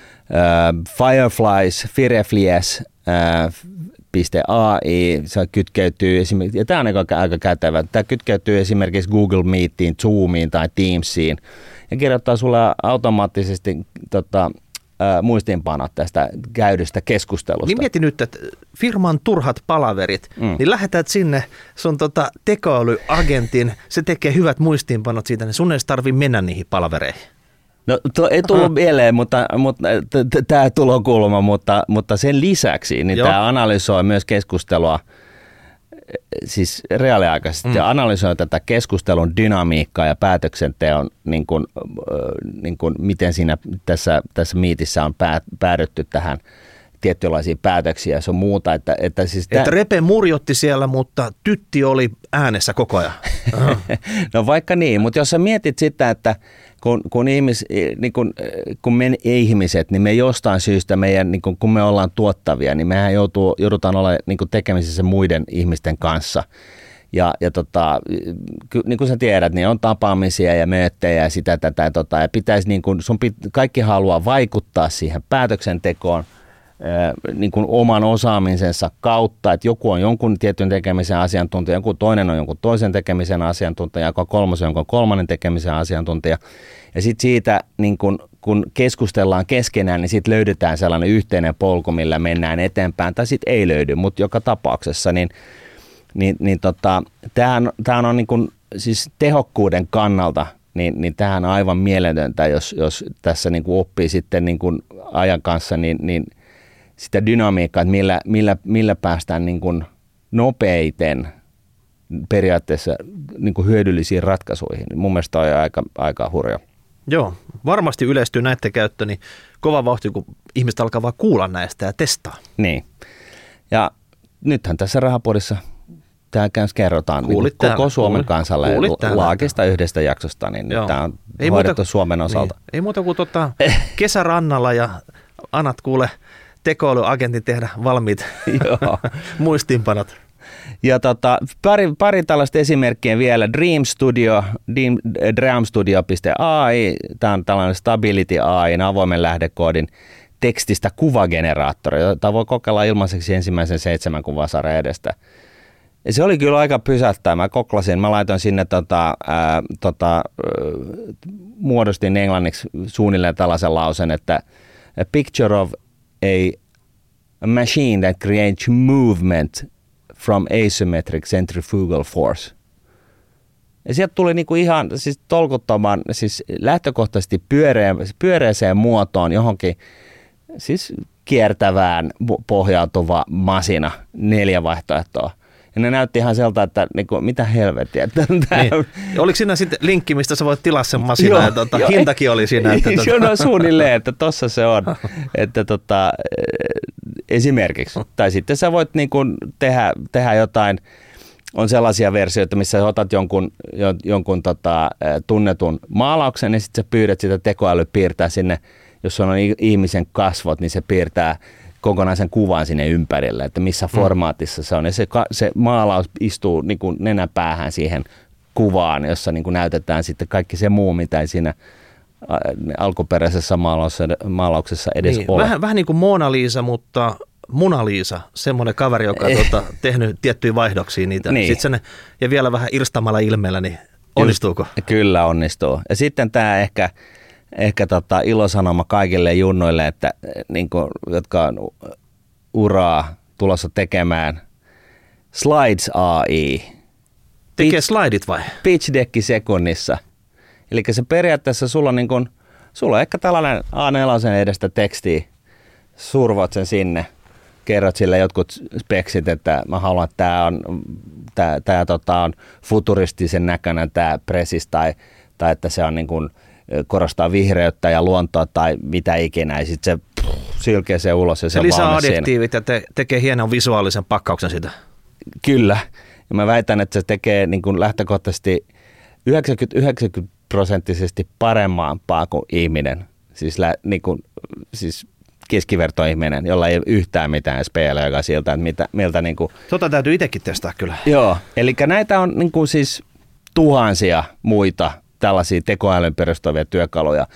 Fireflies, Fireflies, piste A I, se kytkeytyy esimerkiksi, ja tämä on aika, aika kätevä, tämä kytkeytyy esimerkiksi Google Meetiin, Zoomiin tai Teamsiin, ja kirjoittaa sulle automaattisesti tota, ää, muistiinpanot tästä käydystä keskustelusta.
Niin mieti nyt, että firman turhat palaverit, mm. niin lähetät sinne sun tota, tekoälyagentin, se tekee hyvät muistiinpanot siitä, niin sun ei tarvitse mennä niihin palavereihin.
No to, ei tullut mieleen, mutta, mutta tämä tulokulma, mutta, mutta sen lisäksi niin tämä analysoi myös keskustelua, siis reaaliaikaisesti, mm. ja analysoi tätä keskustelun dynamiikkaa ja päätöksenteon, niin kuin, niin kuin, miten siinä tässä, tässä miitissä on päädytty tähän tietynlaisia päätöksiä ja sun muuta. Että, että, siis
että tämän... Repe murjotti siellä, mutta tytti oli äänessä koko ajan.
No vaikka niin, mutta jos sä mietit sitä, että kun, kun, ihmis, niin kun, kun me ihmiset, niin me jostain syystä, meidän, niin kun, kun me ollaan tuottavia, niin mehän joutuu, joudutaan olla niin kun tekemisissä muiden ihmisten kanssa. Ja, ja tota, niin kuin sä tiedät, niin on tapaamisia ja mööttejä ja sitä tätä ja, tota, ja pitäisi, niin kun, sun pit, kaikki haluaa vaikuttaa siihen päätöksentekoon niin kuin oman osaamisensa kautta, että joku on jonkun tietyn tekemisen asiantuntija, joku toinen on jonkun toisen tekemisen asiantuntija, joku kolmas on jonkun kolmannen tekemisen asiantuntija. Ja sitten siitä, niin kun, kun keskustellaan keskenään, niin sitten löydetään sellainen yhteinen polku, millä mennään eteenpäin, tai sitten ei löydy, mutta joka tapauksessa, niin, niin, niin tota, tämähän, tämähän on niin kun, siis tehokkuuden kannalta, niin, niin tämähän on aivan mieletöntä, jos, jos tässä niin kun oppii sitten niin kun ajan kanssa, niin, niin sitä dynamiikkaa, että millä, millä, millä päästään niin kuin nopeiten periaatteessa niin kuin hyödyllisiin ratkaisuihin. Mun mielestä on aika, aika hurja.
Joo, varmasti yleistyy näiden käyttö, niin kova vauhti, kun ihmiset alkaa vaan kuulla näistä ja testaa.
Niin. Ja nythän tässä Rahapodissa tämä kerrotaan niin koko Suomen Kuulit. kansalle laakista yhdestä jaksosta, niin nyt tämä on ei hoidettu muuta, Suomen osalta.
Niin. Ei muuta kuin tota, kesärannalla ja anat kuule tekoälyagentin tehdä valmiit muistiinpanot.
Ja tota, pari, pari tällaista esimerkkiä vielä. Dream Studio, dreamstudio piste a i, tämä on tällainen Stability A I, avoimen lähdekoodin tekstistä kuvageneraattori, jota voi kokeilla ilmaiseksi ensimmäisen seitsemän kuvasarjan edestä. Ja se oli kyllä aika pysäyttävä. Mä koklasin, mä laitoin sinne, tota, ää, tota, muodostin englanniksi suunnilleen tällaisen lausen, että a picture of a, a machine that creates movement from asymmetric centrifugal force. Ja sieltä tuli niinku ihan siis tolkuttoman, siis lähtökohtaisesti pyöreä, pyöreäseen muotoon johonkin siis kiertävään pohjautuva masina, neljä vaihtoehtoa. Ja ne näytti ihan sieltä, että niin kuin, mitä helvettiä. Että
niin. Oliko siinä sitten linkki, mistä sä voit tilaa sen masinan, ja tuota, jo, hintakin oli siinä? Että, tuota.
Joo, no suunnilleen, että tossa se on. Että tota, esimerkiksi. Tai sitten sä voit niin kuin tehdä, tehdä jotain, on sellaisia versioita, missä otat jonkun, jonkun tota, tunnetun maalauksen, ja sitten sä pyydät sitä tekoäly piirtää sinne, jos on ihmisen kasvot, niin se piirtää kokonaisen kuvan sinne ympärille, että missä formaatissa se on. Ja se, se maalaus istuu niin kuin nenäpäähän siihen kuvaan, jossa niin kuin näytetään sitten kaikki se muu, mitä ei siinä alkuperäisessä maalauksessa edes
niin,
ole.
Vähän, vähän niin kuin Mona Lisa, mutta Mona Lisa, semmoinen kaveri, joka on tuota, tehnyt tiettyjä vaihdoksia niitä. Niin. Sitten sen, ja vielä vähän irstamalla ilmeellä, niin onnistuuko?
Kyllä onnistuu. Ja sitten tämä ehkä, ehkä tota ilosanoma kaikille junnoille, että, niin kuin, jotka on uraa tulossa tekemään. Slides A I.
Tekee slidit vai?
Pitch Deck sekunnissa. Eli se periaatteessa sulla on, niin kuin, sulla on ehkä tällainen A neljä edestä tekstiä, survat sen sinne, kerrot sille jotkut speksit, että mä haluan, että tämä on, tää, tää, tota, on futuristisen näköinen tämä presis, tai, tai että se on niin kuin, korostaa vihreyttä ja luontoa tai mitä ikinä, ja sitten se pff, sylkee se ulos ja se, se on
lisää adjektiivit ja te, tekee hienon visuaalisen pakkauksen siitä.
Kyllä, ja mä väitän, että se tekee niin kuin lähtökohtaisesti yhdeksänkymmentä prosenttisesti parempaa kuin ihminen, siis, lä, niin kuin, siis keskivertoihminen, jolla ei ole yhtään mitään speelejä, joka siltä, että mitä, miltä niin kuin...
Tota täytyy itsekin testaa kyllä.
Joo, eli näitä on niin kuin siis tuhansia muita tällaisia tekoälyn perustuvia työkaluja.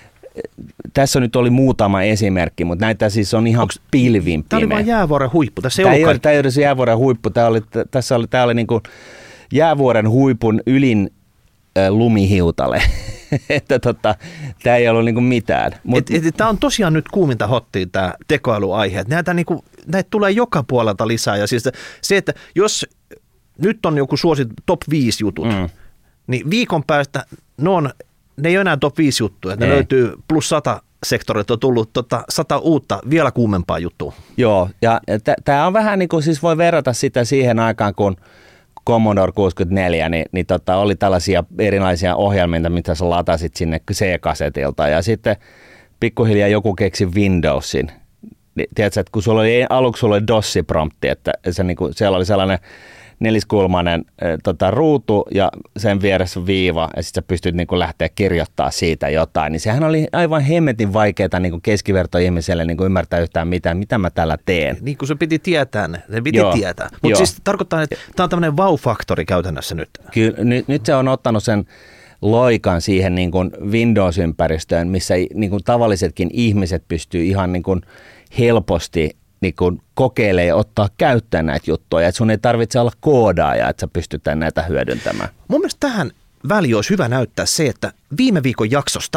Tässä nyt oli muutama esimerkki, mutta näitä siis on ihan Onks, pilvin
Tämä oli vain jäävuoren huippu. Tässä
ei,
ei
ole, tämä ei ole jäävuoren huippu. Tämä oli, tässä oli, tämä oli niin kuin jäävuoren huipun ylin äh, lumihiutale. että tota, tämä ei ollut niin kuin mitään.
Mut, et, et, tämä on tosiaan nyt kuuminta hottia tämä tekoälyaihe. Näitä, niin kuin, näitä tulee joka puolelta lisää. Ja siis se, että jos nyt on joku suosit top viisi jutut, mm. niin viikon päästä ne, on, ne ei ole enää top viisi juttuja. Ne ei. Löytyy plus sata sektorilta on tullut tota, sata uutta, vielä kuumempaa juttua.
Joo, ja t- tämä on vähän niin kuin, siis voi verrata sitä siihen aikaan, kun Commodore kuusikymmentäneljä, niin, niin tota, oli tällaisia erilaisia ohjelmia, mitä sä latasit sinne C-kasetilta, ja sitten pikkuhiljaa joku keksi Windowsin. Tiedätkö, että kun sulla oli, aluksi sulla oli DOS-prompti, että se, niin kuin, siellä oli sellainen neliskulmainen e, tota, ruutu ja sen vieressä viiva, ja sitten sä pystyt niin kuin lähteä kirjoittaa siitä jotain, niin sehän oli aivan hemmetin vaikeaa niin kuin keskivertoihmiselle niin kuin ymmärtää yhtään mitään, mitä mä täällä teen.
Niin kuin se piti tietää ne, se piti Joo. tietää. Mutta siis tarkoittaa, että tämä on tämmöinen wow-faktori käytännössä nyt.
Kyllä, nyt, nyt se on ottanut sen loikan siihen niin kuin Windows-ympäristöön, missä niin kuin tavallisetkin ihmiset pystyy ihan niin kuin helposti niin kun kokeilee ja ottaa käyttöön näitä juttuja, että sun ei tarvitse olla koodaaja, että sä pystytään näitä hyödyntämään.
Mun mielestä tähän väliin olisi hyvä näyttää se, että viime viikon jaksosta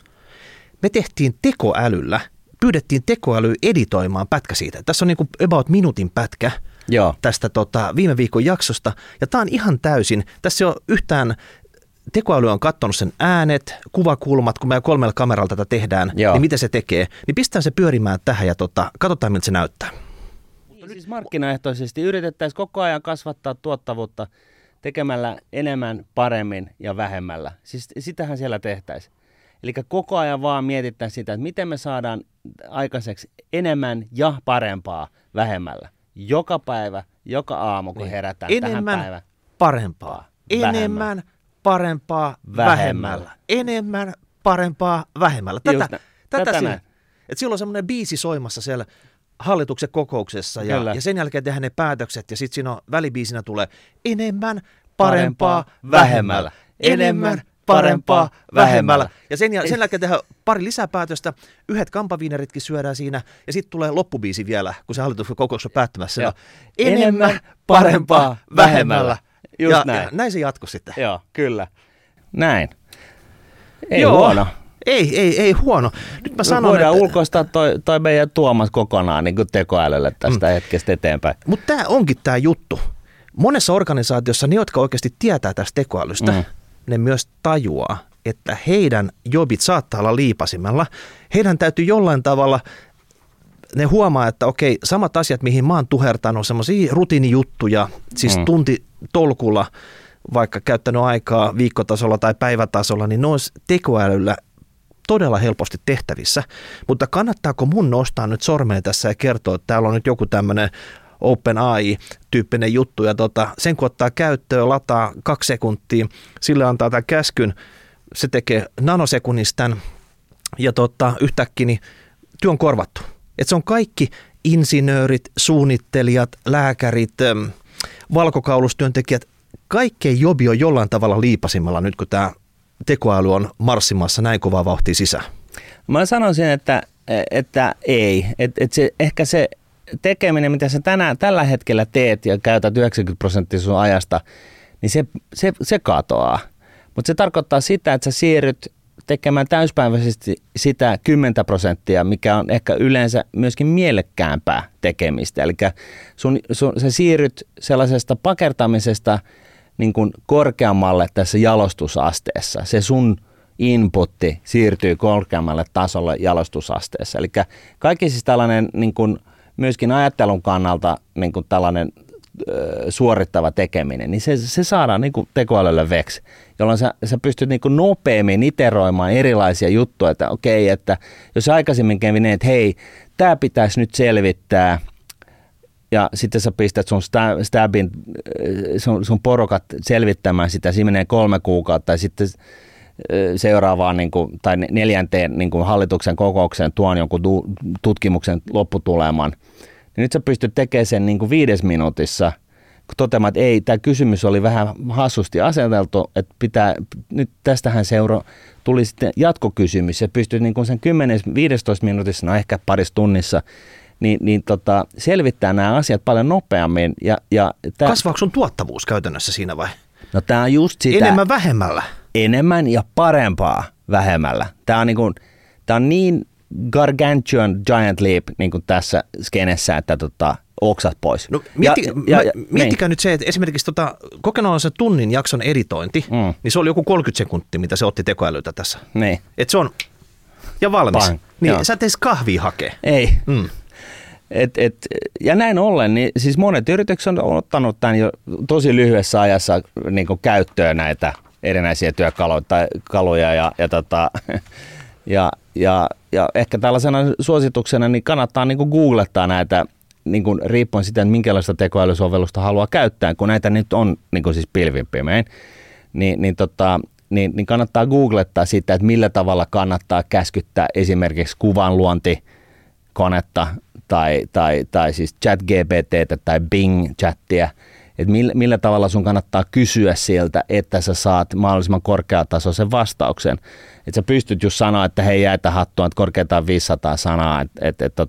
me tehtiin tekoälyllä, pyydettiin tekoälyä editoimaan pätkä siitä. Tässä on niin kuin about minuutin pätkä
Joo.
tästä tota, viime viikon jaksosta, ja tämä on ihan täysin, tässä ei ole yhtään... Tekoäly on katsonut sen äänet, kuvakulmat, kun me kolmella kameralla tätä tehdään, Joo. niin mitä se tekee, niin pistää se pyörimään tähän ja tota, katsotaan, miltä se näyttää.
Niin, siis markkinaehtoisesti yritettäisiin koko ajan kasvattaa tuottavuutta tekemällä enemmän, paremmin ja vähemmällä. Siis sitähän siellä tehtäisiin. Eli koko ajan vaan mietittäisiin sitä, että miten me saadaan aikaiseksi enemmän ja parempaa vähemmällä. Joka päivä, joka aamu, kun niin. herätään
enemmän,
tähän päivään.
Parempaa.
Vähemmän.
Enemmän, parempaa, vähemmällä. vähemmällä. Enemmän, parempaa, vähemmällä. Tätä,
Just,
tätä,
tätä
siinä. Että silloin on semmoinen biisi soimassa siellä hallituksen kokouksessa ja, ja sen jälkeen tehdään ne päätökset ja sitten siinä on välibiisinä tulee enemmän, parempaa, parempaa vähemmällä. Enemmän, parempaa, vähemmällä. Ja sen, sen jälkeen tehdään pari lisäpäätöstä, yhdet kampaviineritkin syödään siinä ja sitten tulee loppubiisi vielä, kun se hallituksen kokous on päättämässä. Enemmän, parempaa, vähemmällä.
Just
ja,
näin.
ja näin se jatkuu sitten.
Joo, kyllä. Näin. Ei
Joo,
huono.
Ei, ei, ei huono. Nyt mä sanon,
voidaan
että...
ulkoistaa toi, toi meidän Tuomas kokonaan niin kuin tekoälylle tästä mm. hetkestä eteenpäin.
Mutta tämä onkin tämä juttu. Monessa organisaatiossa ne, jotka oikeasti tietää tästä tekoälystä, mm. ne myös tajuaa, että heidän jobit saattaa olla liipasimella. Heidän täytyy jollain tavalla ne huomaa, että okei, samat asiat, mihin mä oon tuhertanut, on semmoisia rutiinijuttuja, siis mm. tunti tolkulla, vaikka käyttänyt aikaa viikkotasolla tai päivätasolla, niin ne olisi tekoälyllä todella helposti tehtävissä. Mutta kannattaako mun nostaa nyt sormea tässä ja kertoa, että täällä on nyt joku tämmöinen OpenAI-tyyppinen juttu, ja tota, sen kun ottaa käyttöön, lataa kaksi sekuntia, sille antaa tämän käskyn, se tekee nanosekunnissa tämän, ja tota, yhtäkkiä niin työ on korvattu. Et se on kaikki insinöörit, suunnittelijat, lääkärit, valkokaulustyöntekijät, kaikkeen jobi on jollain tavalla liipasimella nyt, kun tämä tekoäly on marssimassa näin kovaa vauhtia sisään.
Mä sanoisin, että, että ei. Et, et se, ehkä se tekeminen, mitä sä tänään, tällä hetkellä teet ja käytät yhdeksänkymmentä prosenttia sun ajasta, niin se, se, se katoaa. Mutta se tarkoittaa sitä, että sä siirryt tekemään täyspäiväisesti sitä kymmentä prosenttia, mikä on ehkä yleensä myöskin mielekkäämpää tekemistä. Eli sun, sun, sä siirryt sellaisesta pakertamisesta niin kuin korkeammalle tässä jalostusasteessa. Se sun inputti siirtyy korkeammalle tasolle jalostusasteessa. Eli kaikki siis tällainen niin kuin myöskin ajattelun kannalta niin kuin tällainen ö, suorittava tekeminen, niin se, se saadaan niin kuin tekoälylle veksi, jolloin sä, sä pystyt niin kuin nopeammin iteroimaan erilaisia juttuja, että okei, että jos aikaisemmin kävi niin, että hei, tämä pitäisi nyt selvittää, ja sitten sä pistät sun stabin, sun, sun porukat selvittämään sitä, siinä menee kolme kuukautta, ja sitten seuraavaan niin kuin, tai neljänteen niin kuin hallituksen kokoukseen tuon jonkun tu- tutkimuksen lopputuleman, niin nyt sä pystyt tekemään sen niin kuin viides minuutissa, kun toteamaan, että ei, tämä kysymys oli vähän hassusti aseteltu, että pitää, nyt tästähän seura tuli sitten jatkokysymys, ja pystyt niin kuin sen kymmenen viisitoista minuutissa, no ehkä parissa tunnissa, niin, niin tota, selvittää nämä asiat paljon nopeammin. Ja, ja tää,
kasvaako sun tuottavuus käytännössä siinä vai?
No tämä on just sitä.
Enemmän vähemmällä?
Enemmän ja parempaa vähemmällä. Tämä on niin, kuin, tämä on niin gargantuan giant leap niin kuin tässä skenessä, että tota, oksat pois.
No, mietti,
ja,
mä,
ja, ja,
miettikää niin. nyt se, että esimerkiksi tota, kokonaan se tunnin jakson editointi, mm. niin se oli joku kolmekymmentä sekuntia, mitä se otti tekoälyltä tässä.
Niin.
Että se on, ja valmis.
Bang.
Niin,
Joo.
sä et edes kahvia hakee.
Ei.
Mm.
Et, et, ja näin ollen, niin siis monet yritykset on ottanut tämän jo tosi lyhyessä ajassa niin kuin käyttöön näitä erinäisiä työkaluja ja, ja, tota, ja, ja, ja ehkä tällaisena suosituksena niin kannattaa niin kuin googlettaa näitä niin kuin riippuen siitä, että minkälaista tekoälysovellusta haluaa käyttää, kun näitä nyt on niin kuin siis pilvin pimein, niin, niin, tota, niin, niin kannattaa googlettaa sitä, että millä tavalla kannattaa käskyttää esimerkiksi kuvanluontikonetta tai, tai, tai siis ChatGPTtä tai Bing-chattia, että millä, millä tavalla sun kannattaa kysyä sieltä, että sä saat mahdollisimman korkeatasoisen vastauksen. Että sä pystyt just sanoa, että hei, jäitä hattua, että korkeintaan viisisataa sanaa, että et, et, et,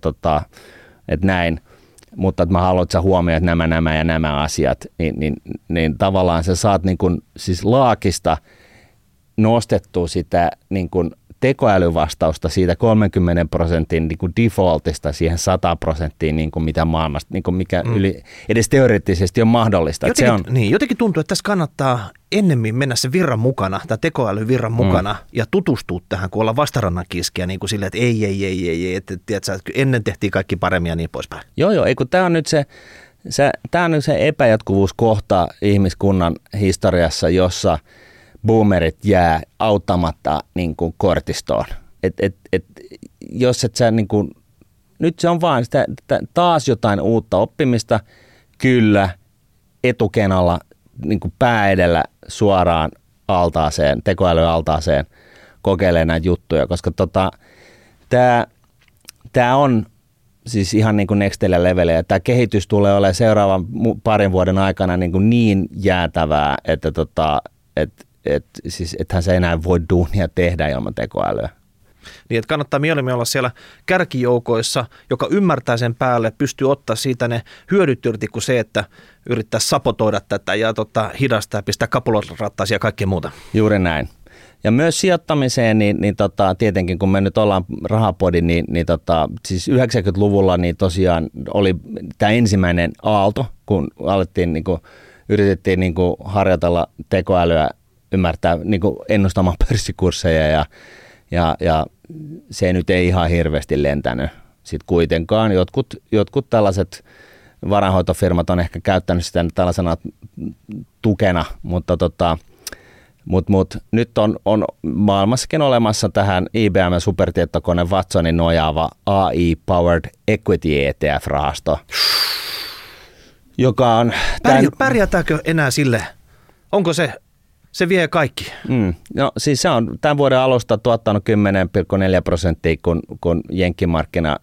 et näin, mutta että mä haluan, että sä huomioit nämä, nämä ja nämä asiat, niin, niin, niin tavallaan sä saat niin kun, siis laakista nostettua sitä niin kun tekoälyvastausta siitä kolmenkymmenen prosentin niin kuin defaultista siihen sata prosenttiin, niin kuin mitä maailmasta, niin kuin mikä mm. yli, edes teoreettisesti on mahdollista.
Jotenkin,
se on,
niin, jotenkin tuntuu, että tässä kannattaa ennemmin mennä sen virran mukana, tai tekoälyvirran mm. mukana, ja tutustua tähän, kun ollaan vastarannan kiskiä, niin kuin silleen, että ei, ei, ei, ei, ei että, tiedätkö, että ennen tehtiin kaikki paremmin ja niin poispäin.
Joo, joo, ei kun tämä on nyt se, se, tämä on nyt se epäjatkuvuuskohta ihmiskunnan historiassa, jossa boomerit jää auttamatta niin kuin kortistoon. Et, et, et, jos et sä niin kuin, nyt se on vaan sitä, taas jotain uutta oppimista, kyllä etukenalla niin kuin pää edellä suoraan altaaseen, tekoälyaltaaseen kokeilemaan näitä juttuja, koska tota, tämä tää on siis ihan niin kuin next level, ja tämä kehitys tulee olemaan seuraavan parin vuoden aikana niin, kuin niin jäätävää, että tota, et, et, siis, ethän se enää voi duunia tehdä ilman tekoälyä.
Niin, että kannattaa mieluummin olla siellä kärkijoukoissa, joka ymmärtää sen päälle, pystyy ottaa siitä ne hyödyt irti kuin se, että yrittää sapotoida tätä ja tota, hidastaa, pistää kapulot rattaisiin ja kaikkea muuta.
Juuri näin. Ja myös sijoittamiseen, niin, niin tota, tietenkin kun me nyt ollaan Rahapodi, niin, niin tota, siis yhdeksänkymmentäluvulla niin tosiaan oli tämä ensimmäinen aalto, kun alettiin, niin kuin, yritettiin niin kuin harjoitella tekoälyä, ymmärtää niin kuin ennustamaan pörssikursseja ja, ja, ja se nyt ei ihan hirveästi lentänyt. sitten kuitenkaan. Jotkut, jotkut tällaiset varainhoitofirmat on ehkä käyttänyt sitä tällaisena tukena, mutta tota, mut, mut, nyt on, on maailmassakin olemassa tähän I B M supertietokone Watsonin nojaava A I-powered equity E T F-rahasto, joka on...
Pärjä, tämän... Pärjätäänkö enää sille? Onko se, se vie kaikki?
Mm, no siis se on tämän vuoden alusta tuottanut kymmenen pilkku neljä prosenttia, kun, kun jenkkimarkkina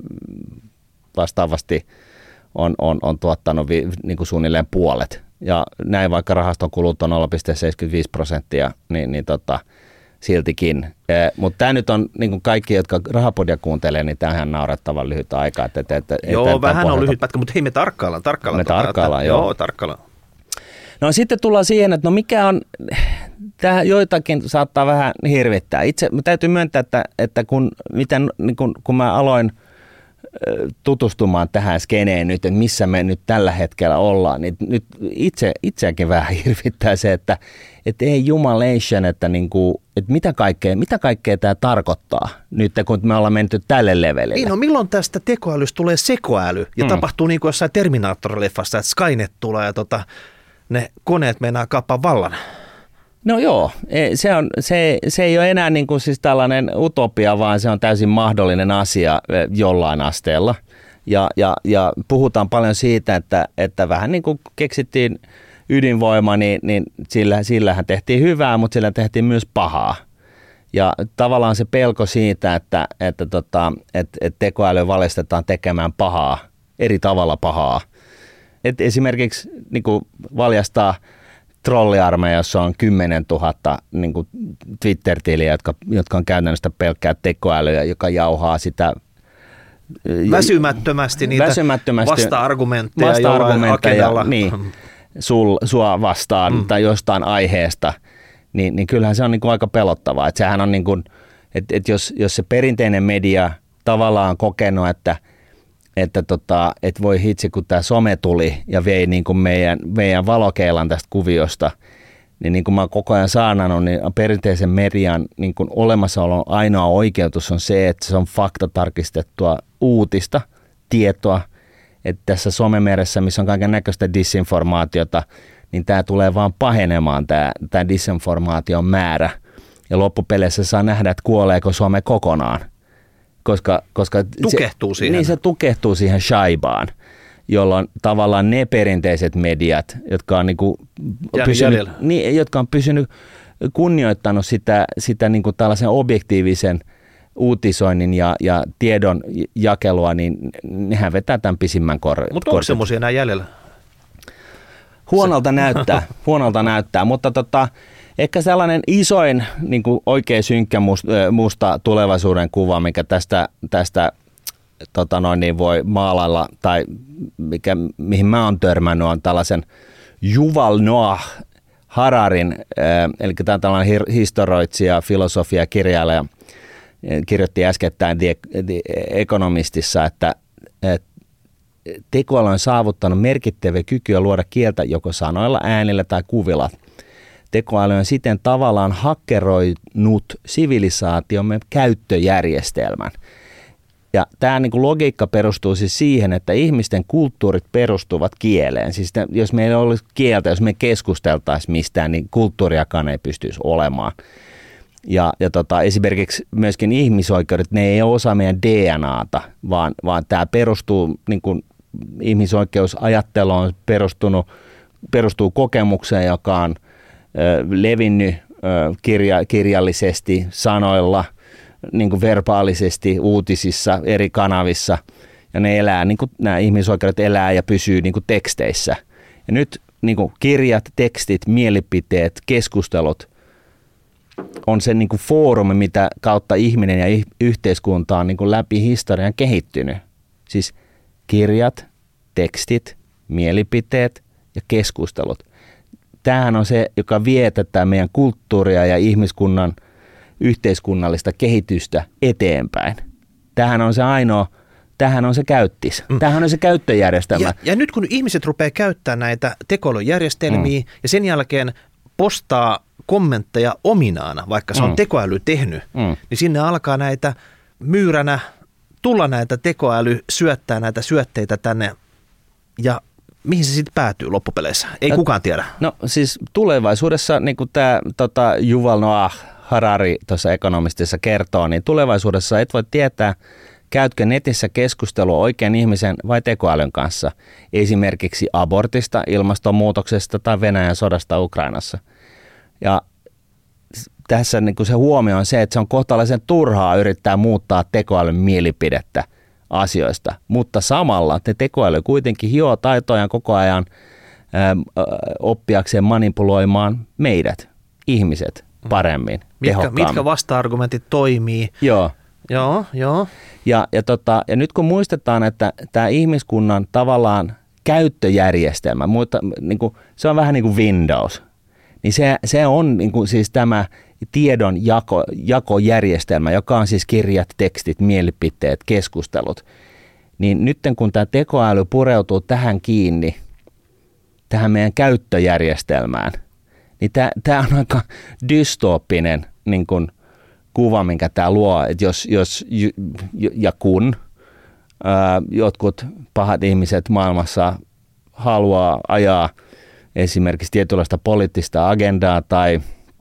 vastaavasti on, on, on tuottanut vi, niin kuin suunnilleen puolet. Ja näin vaikka rahaston kulut on nolla pilkku seitsemänkymmentäviisi prosenttia, niin, niin tota, siltikin. E, mutta tämä nyt on niin kuin kaikki, jotka Rahapodia kuuntelee, niin tämä on ihan naurettavan lyhyt aika. Et, et, et,
joo,
et,
vähän on lyhyt pätkä, mutta hei me tarkkaillaan. tarkkaillaan
me tarkkaillaan,
joo.
joo.
tarkkaillaan.
No sitten tullaan siihen, että no mikä on, tämä joitakin saattaa vähän hirvittää. Itse mä täytyy myöntää, että, että kun, miten, niin kun, kun mä aloin tutustumaan tähän skeneen nyt, että missä me nyt tällä hetkellä ollaan, niin nyt itse, itseäkin vähän hirvittää se, että, että ei jumalation, että, niin kuin, että mitä, kaikkea, mitä kaikkea tämä tarkoittaa nyt, kun me ollaan menty tälle levelille.
Niin, no milloin tästä tekoälystä tulee sekoäly ja mm. tapahtuu niin kuin jossain Terminator-leffassa, että Skynet tulee ja tota, ne koneet meinaa kappaa vallan.
No joo, se, on, se, se ei ole enää niin kuin siis tällainen utopia, vaan se on täysin mahdollinen asia jollain asteella. Ja, ja, ja puhutaan paljon siitä, että, että vähän niin kuin keksittiin ydinvoima, niin, niin sillä, sillähän tehtiin hyvää, mutta sillä tehtiin myös pahaa. Ja tavallaan se pelko siitä, että, että, tota, että, että tekoäly valistetaan tekemään pahaa, eri tavalla pahaa. Et esimerkiksi niin kuin valjastaa trolliarmeija, jossa on kymmenen tuhatta niin kuin Twitter-tiliä, jotka, jotka on käytännössä pelkkää tekoälyä, joka jauhaa sitä
väsymättömästi niitä
väsymättömästi
vasta-argumentteja,
vasta-argumentteja niin, sul, sua vastaan mm. tai jostain aiheesta, niin, niin kyllähän se on niin kuin aika pelottavaa. Et sehän on niin kuin, että et jos, jos se perinteinen media tavallaan on kokenut, että että tota, et voi hitsi, kun tämä some tuli ja vei niin kuin meidän, meidän valokeilan tästä kuviosta, niin, niin kuin mä oon koko ajan saananut, niin perinteisen median niin kuin olemassaolon ainoa oikeutus on se, että se on faktatarkistettua uutista, tietoa, että tässä somemeressä, missä on kaiken näköistä disinformaatiota, niin tämä tulee vaan pahenemaan, tämä, tämä disinformaation määrä. Ja loppupeleissä saa nähdä, että kuoleeko some kokonaan. Koska, koska
tukehtuu
se,
siihen.
Niin se tukehtuu siihen shaibaan, jolloin tavallaan ne perinteiset mediat, jotka on, niinku pysynyt, niin, jotka on pysynyt kunnioittanut sitä, sitä niinku tällaisen objektiivisen uutisoinnin ja, ja tiedon jakelua, niin nehän vetää tämän pisimmän kortin.
Mutta onko semmoisia enää jäljellä?
Huonolta se näyttää, huonolta näyttää, mutta tota, ehkä sellainen isoin niin kuin oikein synkkä musta tulevaisuuden kuva, mikä tästä, tästä tota noin, niin voi maalailla, tai mikä, mihin mä oon törmännyt, on tällaisen Yuval Noah Hararin, eli tämä on tällainen historioitsija, filosofia, kirjailija, kirjoitti äskettäin The, The Economistissa, että, että tekoäly on saavuttanut merkittäviä kykyä luoda kieltä joko sanoilla, äänillä tai kuvilla. Tekoäly on siten tavallaan hakkeroinut sivilisaatiomme käyttöjärjestelmän. Ja tämä niin kuin logiikka perustuu siis siihen, että ihmisten kulttuurit perustuvat kieleen. Siis jos meillä olisi kieltä, jos me keskusteltaisiin mistään, niin kulttuuriakaan ei pystyisi olemaan. Ja, ja tota, esimerkiksi myöskin ihmisoikeudet, ne ei ole osa meidän D N A:ta, vaan, vaan tämä perustuu, niin kuin ihmisoikeusajattelu on perustunut, perustuu kokemukseen, joka on ö, levinnyt ö, kirja, kirjallisesti, sanoilla, niin kuin verbaalisesti, uutisissa, eri kanavissa. Ja ne elää, niin kuin nämä ihmisoikeudet elää ja pysyy niin kuin teksteissä. Ja nyt niin kuin kirjat, tekstit, mielipiteet, keskustelut on se niin kuin foorumi, mitä kautta ihminen ja yhteiskunta on niin kuin läpi historian kehittynyt. Siis kirjat, tekstit, mielipiteet ja keskustelut. Tämähän on se, joka vie tätä meidän kulttuuria ja ihmiskunnan yhteiskunnallista kehitystä eteenpäin. Tämähän on se ainoa, tämähän on se käyttis. Mm. Tämähän on se käyttöjärjestelmä.
Ja, ja nyt kun ihmiset rupeaa käyttämään näitä tekoälyjärjestelmiä mm. ja sen jälkeen postaa kommentteja ominaana, vaikka se on mm. tekoäly tehnyt, mm. niin sinne alkaa näitä myyränä tulla näitä tekoäly syöttää näitä syötteitä tänne ja mihin se sitten päätyy loppupeleissä? Ei no, kukaan tiedä.
No siis tulevaisuudessa, niin kuin tämä tota, Yuval Noah Harari tuossa Ekonomistissa kertoo, niin tulevaisuudessa et voi tietää, käytkö netissä keskustelua oikean ihmisen vai tekoälyn kanssa, esimerkiksi abortista, ilmastonmuutoksesta tai Venäjän sodasta Ukrainassa. Ja tässä niin kuin se huomio on se, että se on kohtalaisen turhaa yrittää muuttaa tekoälyn mielipidettä asioista, mutta samalla te tekoäly kuitenkin hioo taitojaan koko ajan ää, oppiakseen manipuloimaan meidät, ihmiset, paremmin,
mitkä,
tehokkaammin.
Mitkä vasta-argumentit toimii?
Joo.
Joo, joo.
Ja, ja, tota, ja nyt kun muistetaan, että tämä ihmiskunnan tavallaan käyttöjärjestelmä, mutta, niin kuin, se on vähän niin kuin Windows, niin se, se on niin kuin, siis tämä tiedon jako, jakojärjestelmä, joka on siis kirjat, tekstit, mielipiteet, keskustelut. Niin nyt kun tämä tekoäly pureutuu tähän kiinni, tähän meidän käyttöjärjestelmään, niin tämä on aika dystooppinen niin kuin kuva, minkä tämä luo, että jos, jos ja kun ää, jotkut pahat ihmiset maailmassa haluaa ajaa esimerkiksi tietynlaista poliittista agendaa tai,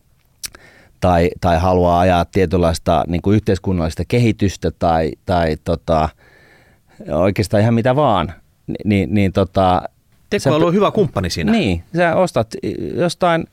tai, tai haluaa ajaa tietynlaista niin kuin yhteiskunnallista kehitystä tai, tai tota, oikeastaan ihan mitä vaan, niin, niin tota,
tekoäly on hyvä kumppani siinä.
Niin, sä ostat jostain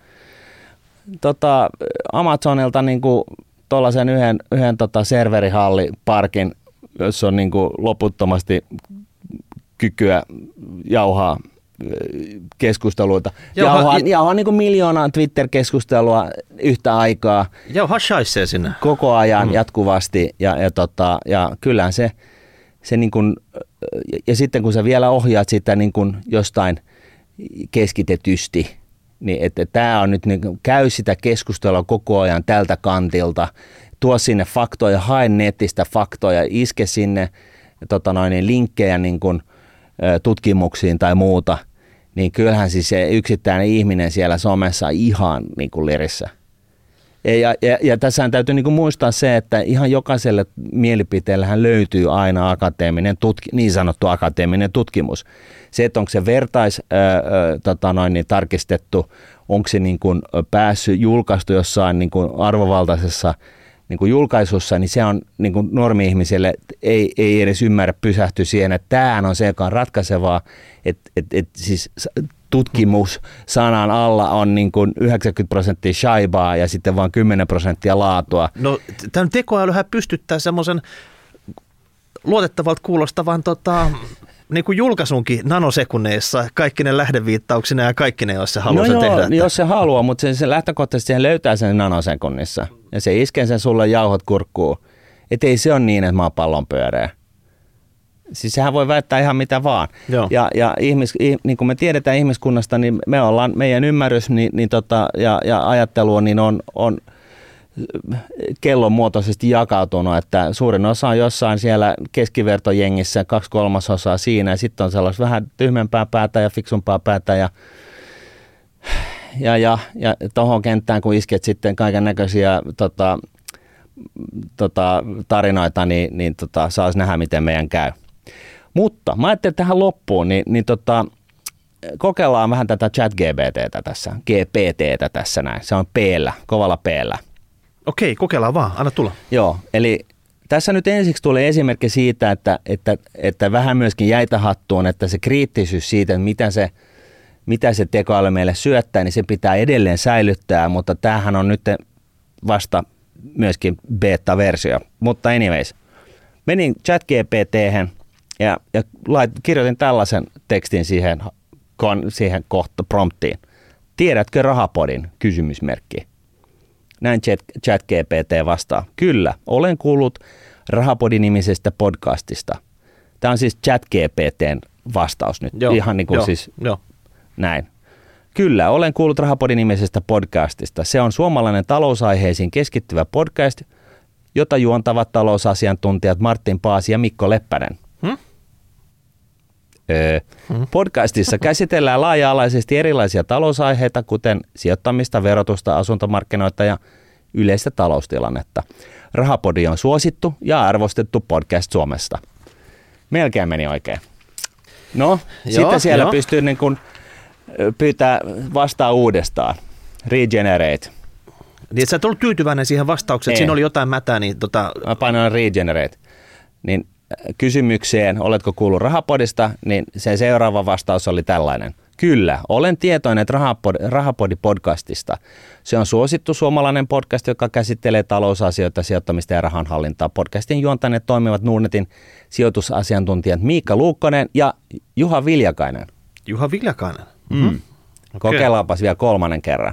tota, Amazonilta niin kuin tuollaisen yhden, yhden tota serverihalliparkin, jossa on niin kuin loputtomasti kykyä jauhaa keskusteluita.
Jauha,
jauhaa jauhaa niin kuin miljoonaa Twitter-keskustelua yhtä aikaa.
Jauhaa shaisee sinne.
Koko ajan mm. jatkuvasti. Ja, ja, tota, ja kyllähän se, se niin kuin, ja sitten kun sä vielä ohjaat sitä niin kuin jostain keskitetysti, niin että tämä on nyt, niin käy sitä keskustelua koko ajan tältä kantilta, tuo sinne faktoja, hae netistä faktoja, iske sinne tota noin, linkkejä niin kuin, tutkimuksiin tai muuta, niin kyllähän siis se yksittäinen ihminen siellä somessa on ihan niin kuin lirissä. Ja, ja, ja tässä täytyy niin kuin muistaa se, että ihan jokaiselle mielipiteellähän löytyy aina akateeminen tutki, niin sanottu akateeminen tutkimus. Se, että onko se vertais ää, tota noin, niin tarkistettu, onko se niin kuin päässyt julkaistu jossain niin kuin arvovaltaisessa niin kuin julkaisussa, niin se on niin kuin normi-ihmiselle ei, ei edes ymmärrä pysähtyä siihen, että tämä on se, joka on ratkaisevaa, että et, et siis tutkimus sanan alla on niin kuin yhdeksänkymmentä prosenttia shaibaa ja sitten vain kymmenen prosenttia laatua.
No tämän tekoälyhän pystyttää semmoisen luotettavalta kuulostavan tota, niin kuin julkaisunkin nanosekunneissa, kaikki ne lähdeviittauksina ja kaikki ne, jos se haluaa
no
sen
joo,
tehdä. Että...
jos se haluaa, mutta se, se lähtökohtaisesti siihen löytää sen nanosekunnissa ja se iskee sen sulle jauhot kurkkuun. Että ei se ole niin, että maapallon pyöreä. Siis sehän voi väittää ihan mitä vaan. Joo. Ja, ja ihmis, niin kuin me tiedetään ihmiskunnasta, niin me ollaan, meidän ymmärrys niin, niin tota, ja, ja ajattelu niin on, on kellonmuotoisesti jakautunut, että suurin osa on jossain siellä keskivertojengissä, kaksi kolmasosaa siinä, ja sitten on sellaista vähän tyhmempää päätä ja fiksumpaa päätä, ja, ja, ja, ja tuohon kenttään, kun isket sitten kaiken näköisiä tota, tota, tarinoita, niin, niin tota, saas nähdä, miten meidän käy. Mutta mä ajattelin tähän loppuun, niin, niin tota, kokeillaan vähän tätä ChatGPTtä tässä, G P T:tä tässä näin, se on P-llä, kovalla P-llä.
Okei, kokeillaan vaan, anna tulla.
Joo, eli tässä nyt ensiksi tuli esimerkki siitä, että, että, että vähän myöskin jäitä hattuun, että se kriittisyys siitä, että mitä se, mitä se tekoäly meille syöttää, niin se pitää edelleen säilyttää, mutta tämähän on nyt vasta myöskin beta-versio. Mutta anyways, menin ChatGPT:hen ja, ja lait, kirjoitin tällaisen tekstin siihen, kon, siihen kohta promptiin. Tiedätkö Rahapodin? Kysymysmerkki. Näin chat, ChatGPT vastaa. Kyllä, olen kuullut Rahapodin-nimisestä podcastista. Tämä on siis ChatGPTn vastaus nyt.
Joo,
Ihan niin kuin
jo,
siis
jo.
näin. Kyllä, olen kuullut Rahapodin-nimisestä podcastista. Se on suomalainen talousaiheisiin keskittyvä podcast, jota juontavat talousasiantuntijat Martin Paasi ja Mikko Leppänen. Hmm? Öö. Hmm. Podcastissa käsitellään laaja-alaisesti erilaisia talousaiheita, kuten sijoittamista, verotusta, asuntomarkkinoita ja yleistä taloustilannetta. Rahapodi on suosittu ja arvostettu podcast Suomesta. Melkein meni oikein. No, joo, sitten siellä jo. pystyy niin kuin pyytää vastaan uudestaan. Regenerate.
Niin, että sä et ollut tyytyväinen siihen vastaukseen, että siinä oli jotain mätää, niin tota...
Mä painoin regenerate. Niin kysymykseen, oletko kuullut Rahapodista, niin se seuraava vastaus oli tällainen. Kyllä, olen tietoinen Rahapodi-podcastista. Se on suosittu suomalainen podcast, joka käsittelee talousasioita, sijoittamista ja rahanhallintaa. Podcastin juontaneet toimivat Nordnetin sijoitusasiantuntijat Miikka Luukkonen ja Juha Viljakainen.
Juha Viljakainen?
Mm. Okay. Kokeillaanpas vielä kolmannen kerran.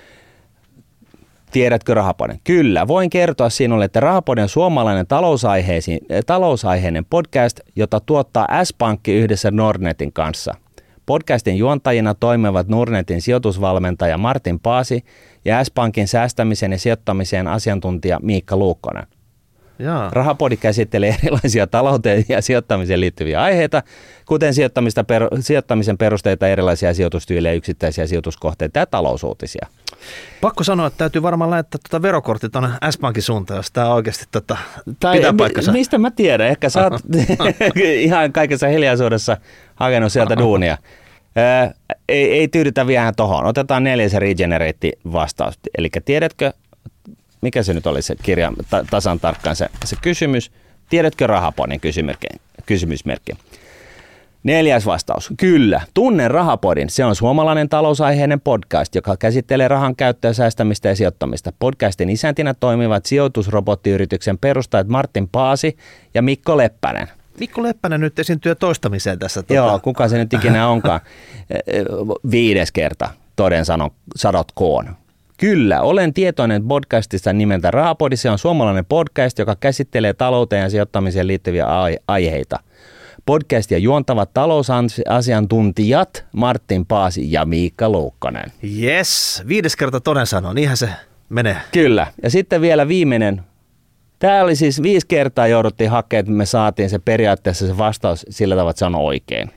Tiedätkö Rahapodin? Kyllä, voin kertoa sinulle, että Rahapodi on suomalainen talousaiheinen podcast, jota tuottaa S-Pankki yhdessä Nordnetin kanssa. Podcastin juontajina toimivat Nordnetin sijoitusvalmentaja Martin Paasi ja S-Pankin säästämisen ja sijoittamisen asiantuntija Miikka Luukkonen. Jaa. Rahapodi käsittelee erilaisia talouteen ja sijoittamiseen liittyviä aiheita, kuten sijoittamista per, sijoittamisen perusteita, erilaisia sijoitustyylejä, yksittäisiä sijoituskohteita ja talousuutisia.
Pakko sanoa, että täytyy varmaan lähettää tuota verokortti tuonne S-Pankin suuntaan, jos tämä oikeasti tuota pitää paikkansa.
Mistä mä tiedän? Ehkä sä oot ihan kaikessa hiljaisuudessa hakenut sieltä duunia. Ää, ei, ei tyydytä vielä tohon. Otetaan neljäs regenerate vastaus. Eli tiedätkö, mikä se nyt oli se kirja, ta- tasan tarkkaan se, se kysymys. Tiedätkö Rahapodin kysymysmerkki? kysymysmerkki? Neljäs vastaus. Kyllä. Tunnen Rahapodin. Se on suomalainen talousaiheinen podcast, joka käsittelee rahan käyttöä, säästämistä ja sijoittamista. Podcastin isäntinä toimivat sijoitusrobottiyrityksen perustajat Martin Paasi ja Mikko Leppänen.
Mikko Leppänen nyt esiintyy toistamiseen tässä. Tuota.
Joo, kuka se nyt ikinä onkaan. Viides kerta, toden sano, sadotkoon. Kyllä, olen tietoinen podcastista nimeltä Rahapodi. Se on suomalainen podcast, joka käsittelee talouteen ja sijoittamiseen liittyviä aiheita. Podcastia juontavat talousasiantuntijat Martin Paasi ja Miikka Luukkonen.
Yes, viides kerta toden sano, niinhän se menee.
Kyllä, ja sitten vielä viimeinen. Tämä oli siis viisi kertaa jouduttiin hakemaan, että me saatiin se periaatteessa se vastaus sillä tavalla, että se on oikein.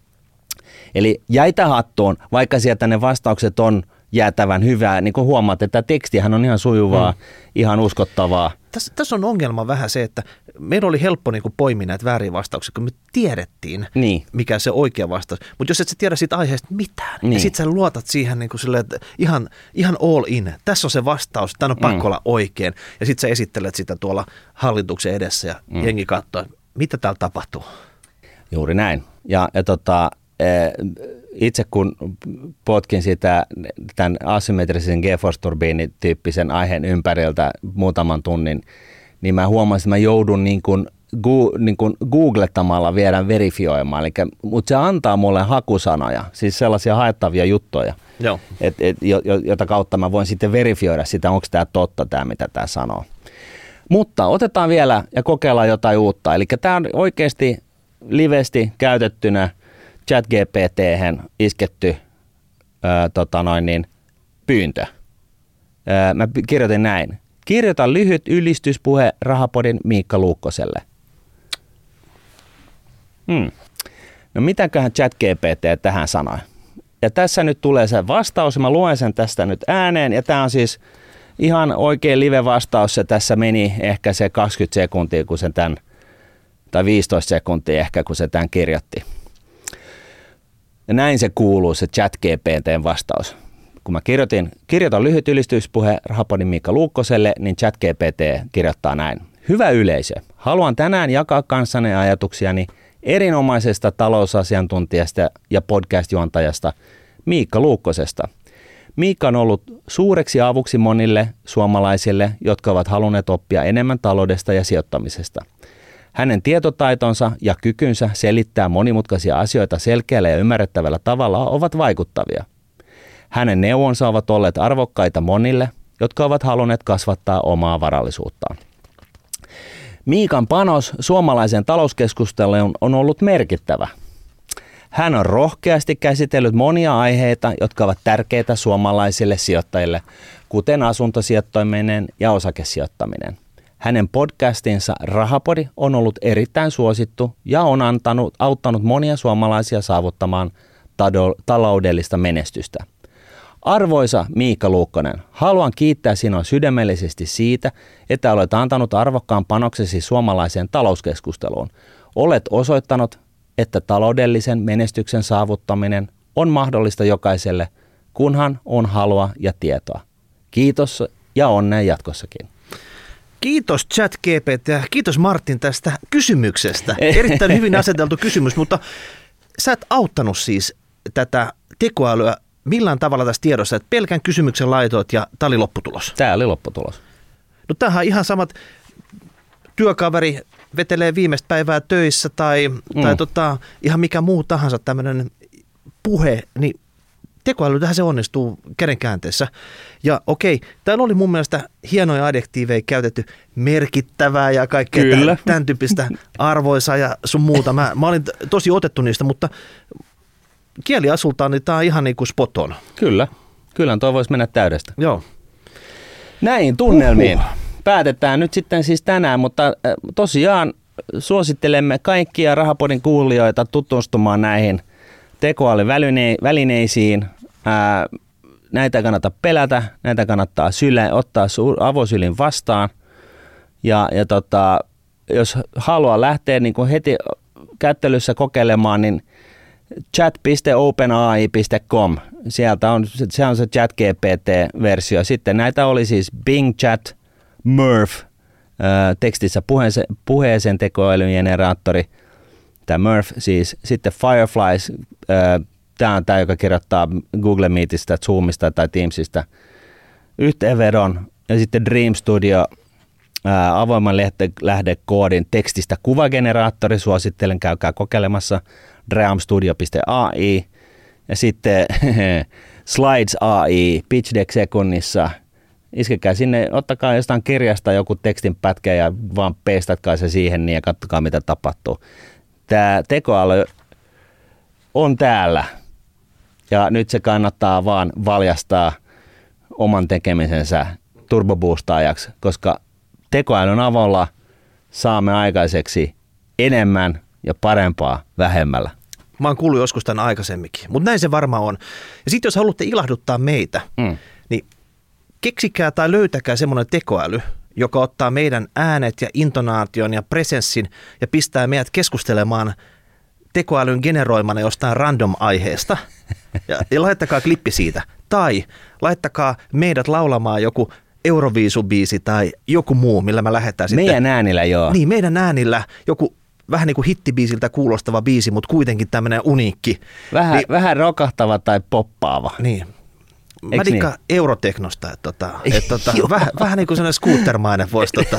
Eli jäitä hattuun, vaikka sieltä ne vastaukset on jäätävän hyvää. Niin kuin huomaat, että tämä tekstihän on ihan sujuvaa, hmm. ihan uskottavaa.
Tässä, tässä on ongelma vähän se, että meillä oli helppo niin kuin poimia näitä vääriä vastauksia, kun me tiedettiin, niin. mikä se oikea vastaus. Mutta jos et sä tiedä siitä aiheesta mitään, niin. ja sit sä luotat siihen niin kuin silleen, että ihan, ihan all in. Tässä on se vastaus, tämä on pakko mm. olla oikein. Ja sit sä esittelet sitä tuolla hallituksen edessä ja mm. jengi katsoo, mitä täällä tapahtuu.
Juuri näin. Ja, ja tota... Itse kun potkin sitä tämän asymmetrisen GeForce-turbiinityyppisen aiheen ympäriltä muutaman tunnin, niin mä huomasin, että mä joudun niin kuin, niin kuin googlettamalla vielä verifioimaan. Eli, mutta se antaa mulle hakusanoja, siis sellaisia haettavia juttuja, Joo. Et, et, jota kautta mä voin sitten verifioida sitä, onko tämä totta, tämä mitä tämä sanoo. Mutta otetaan vielä ja kokeillaan jotain uutta. Eli tämä on oikeasti livesti käytettynä ChatGPT:hen isketty ää, tota noin niin, pyyntö. Ää, mä kirjoitin näin. Kirjoita lyhyt ylistyspuhe Rahapodin Miikka Luukkoselle. Hmm. No mitäköhän ChatGPT tähän sanoi? Ja tässä nyt tulee se vastaus. Mä luen sen tästä nyt ääneen. Ja tää on siis ihan oikein live-vastaus. Se tässä meni ehkä se kaksikymmentä sekuntia, kun se tämän, tai viisitoista sekuntia ehkä, kun se tämän kirjoitti. Ja näin se kuuluu, se ChatGPT:n vastaus. Kun mä kirjoitin, kirjoitan lyhyt ylistyspuhe Rahapodin Miikka Luukkoselle, niin ChatGPT kirjoittaa näin. Hyvä yleisö, haluan tänään jakaa kanssanne ajatuksiani erinomaisesta talousasiantuntijasta ja podcast-juontajasta Miikka Luukkosesta. Miikka on ollut suureksi avuksi monille suomalaisille, jotka ovat halunneet oppia enemmän taloudesta ja sijoittamisesta. Hänen tietotaitonsa ja kykynsä selittää monimutkaisia asioita selkeällä ja ymmärrettävällä tavalla ovat vaikuttavia. Hänen neuvonsa ovat olleet arvokkaita monille, jotka ovat halunneet kasvattaa omaa varallisuuttaan. Miikan panos suomalaisen talouskeskusteluun on ollut merkittävä. Hän on rohkeasti käsitellyt monia aiheita, jotka ovat tärkeitä suomalaisille sijoittajille, kuten asuntosijoittaminen ja osakesijoittaminen. Hänen podcastinsa Rahapodi on ollut erittäin suosittu ja on antanut, auttanut monia suomalaisia saavuttamaan tado, taloudellista menestystä. Arvoisa Miikka Luukkonen, haluan kiittää sinua sydämellisesti siitä, että olet antanut arvokkaan panoksesi suomalaiseen talouskeskusteluun. Olet osoittanut, että taloudellisen menestyksen saavuttaminen on mahdollista jokaiselle, kunhan on halua ja tietoa. Kiitos ja onnea jatkossakin.
Kiitos ChatGPT ja kiitos Martin tästä kysymyksestä. Erittäin hyvin aseteltu kysymys, mutta sä et auttanut siis tätä tekoälyä millään tavalla tässä tiedossa, että pelkän kysymyksen laitoit ja tämä oli lopputulos.
Tämä oli lopputulos.
No tämähän on ihan samat, työkaveri vetelee viimeistä päivää töissä tai, mm. tai tota, ihan mikä muu tahansa tämmöinen puhe, niin tekoälytähän se onnistuu käden käänteessä. Ja okei, täällä oli mun mielestä hienoja adjektiiveja käytetty, merkittävää ja kaikkea tämän, tämän tyyppistä arvoisaa ja sun muuta. Mä, mä olin tosi otettu niistä, mutta kieliasultaan niin tää on ihan niin kuin spot on.
Kyllä, kyllä toi voisi mennä täydestä.
Joo.
Näin tunnelmiin. Uhuh. Päätetään nyt sitten siis tänään, mutta tosiaan suosittelemme kaikkia Rahapodin kuulijoita tutustumaan näihin tekoälyvälineisiin. Ää, näitä kannattaa pelätä, näitä kannattaa syle, ottaa avosylin vastaan. Ja, ja tota, jos haluaa lähteä niin kuin heti kättelyssä kokeilemaan, niin chat piste openai piste com. Sieltä on, se on se ChatGPT-versio. Sitten näitä oli siis Bing Chat, Murph, ää, tekstissä puheeseen, puheeseen tekoälyn generaattori. Tämä Murph siis. Sitten Fireflies, ää, tämä on tämä, joka kirjoittaa Google Meetistä, Zoomista tai Teamsista yhteenvedon. Ja sitten Dream Studio, ää, avoimen lähdekoodin tekstistä kuvageneraattori. Suosittelen, käykää kokeilemassa dreamstudio piste ai. Ja sitten Slides A I, Pitch Deck sekunnissa. Iskekää sinne, ottakaa jostain kirjasta joku tekstin pätkä ja vaan pestatkaa se siihen niin ja katsokaa mitä tapahtuu. Tämä tekoäly on täällä ja nyt se kannattaa vaan valjastaa oman tekemisensä turboboostaajaksi, koska tekoälyn avulla saamme aikaiseksi enemmän ja parempaa vähemmällä.
Mä oon kuullut joskus tämän aikaisemminkin, mutta näin se varmaan on. Ja sitten jos haluatte ilahduttaa meitä, mm. niin keksikää tai löytäkää semmoinen tekoäly, joka ottaa meidän äänet ja intonaation ja presenssin ja pistää meidät keskustelemaan tekoälyn generoimana jostain random-aiheesta. Ja, ja laittakaa klippi siitä. Tai laittakaa meidät laulamaan joku Euroviisubiisi tai joku muu, millä me lähdetään sitten.
Meidän äänillä, joo.
Niin, meidän äänillä joku vähän niin kuin hittibiisiltä kuulostava biisi, mutta kuitenkin tämmöinen uniikki.
Vähän,
niin,
vähän rokahtava tai poppaava.
Niin. Mä dikkaan niin? Euroteknosta, että tota, et tota, vähän, vähän niin kuin sellainen scootermainen voisi tota,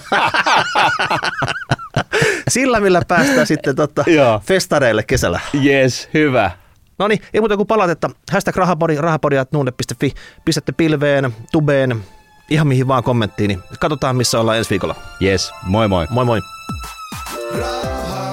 sillä millä päästään sitten tota, festareille kesällä.
Yes, hyvä.
No niin, ei muuta kuin palautetta. Hashtag rahapodi, rahapodi at nuude piste fi. Pistätte pilveen, tubeen, ihan mihin vaan kommenttiin, niin katsotaan missä ollaan ensi viikolla.
Yes, moi moi.
Moi moi.
Raha.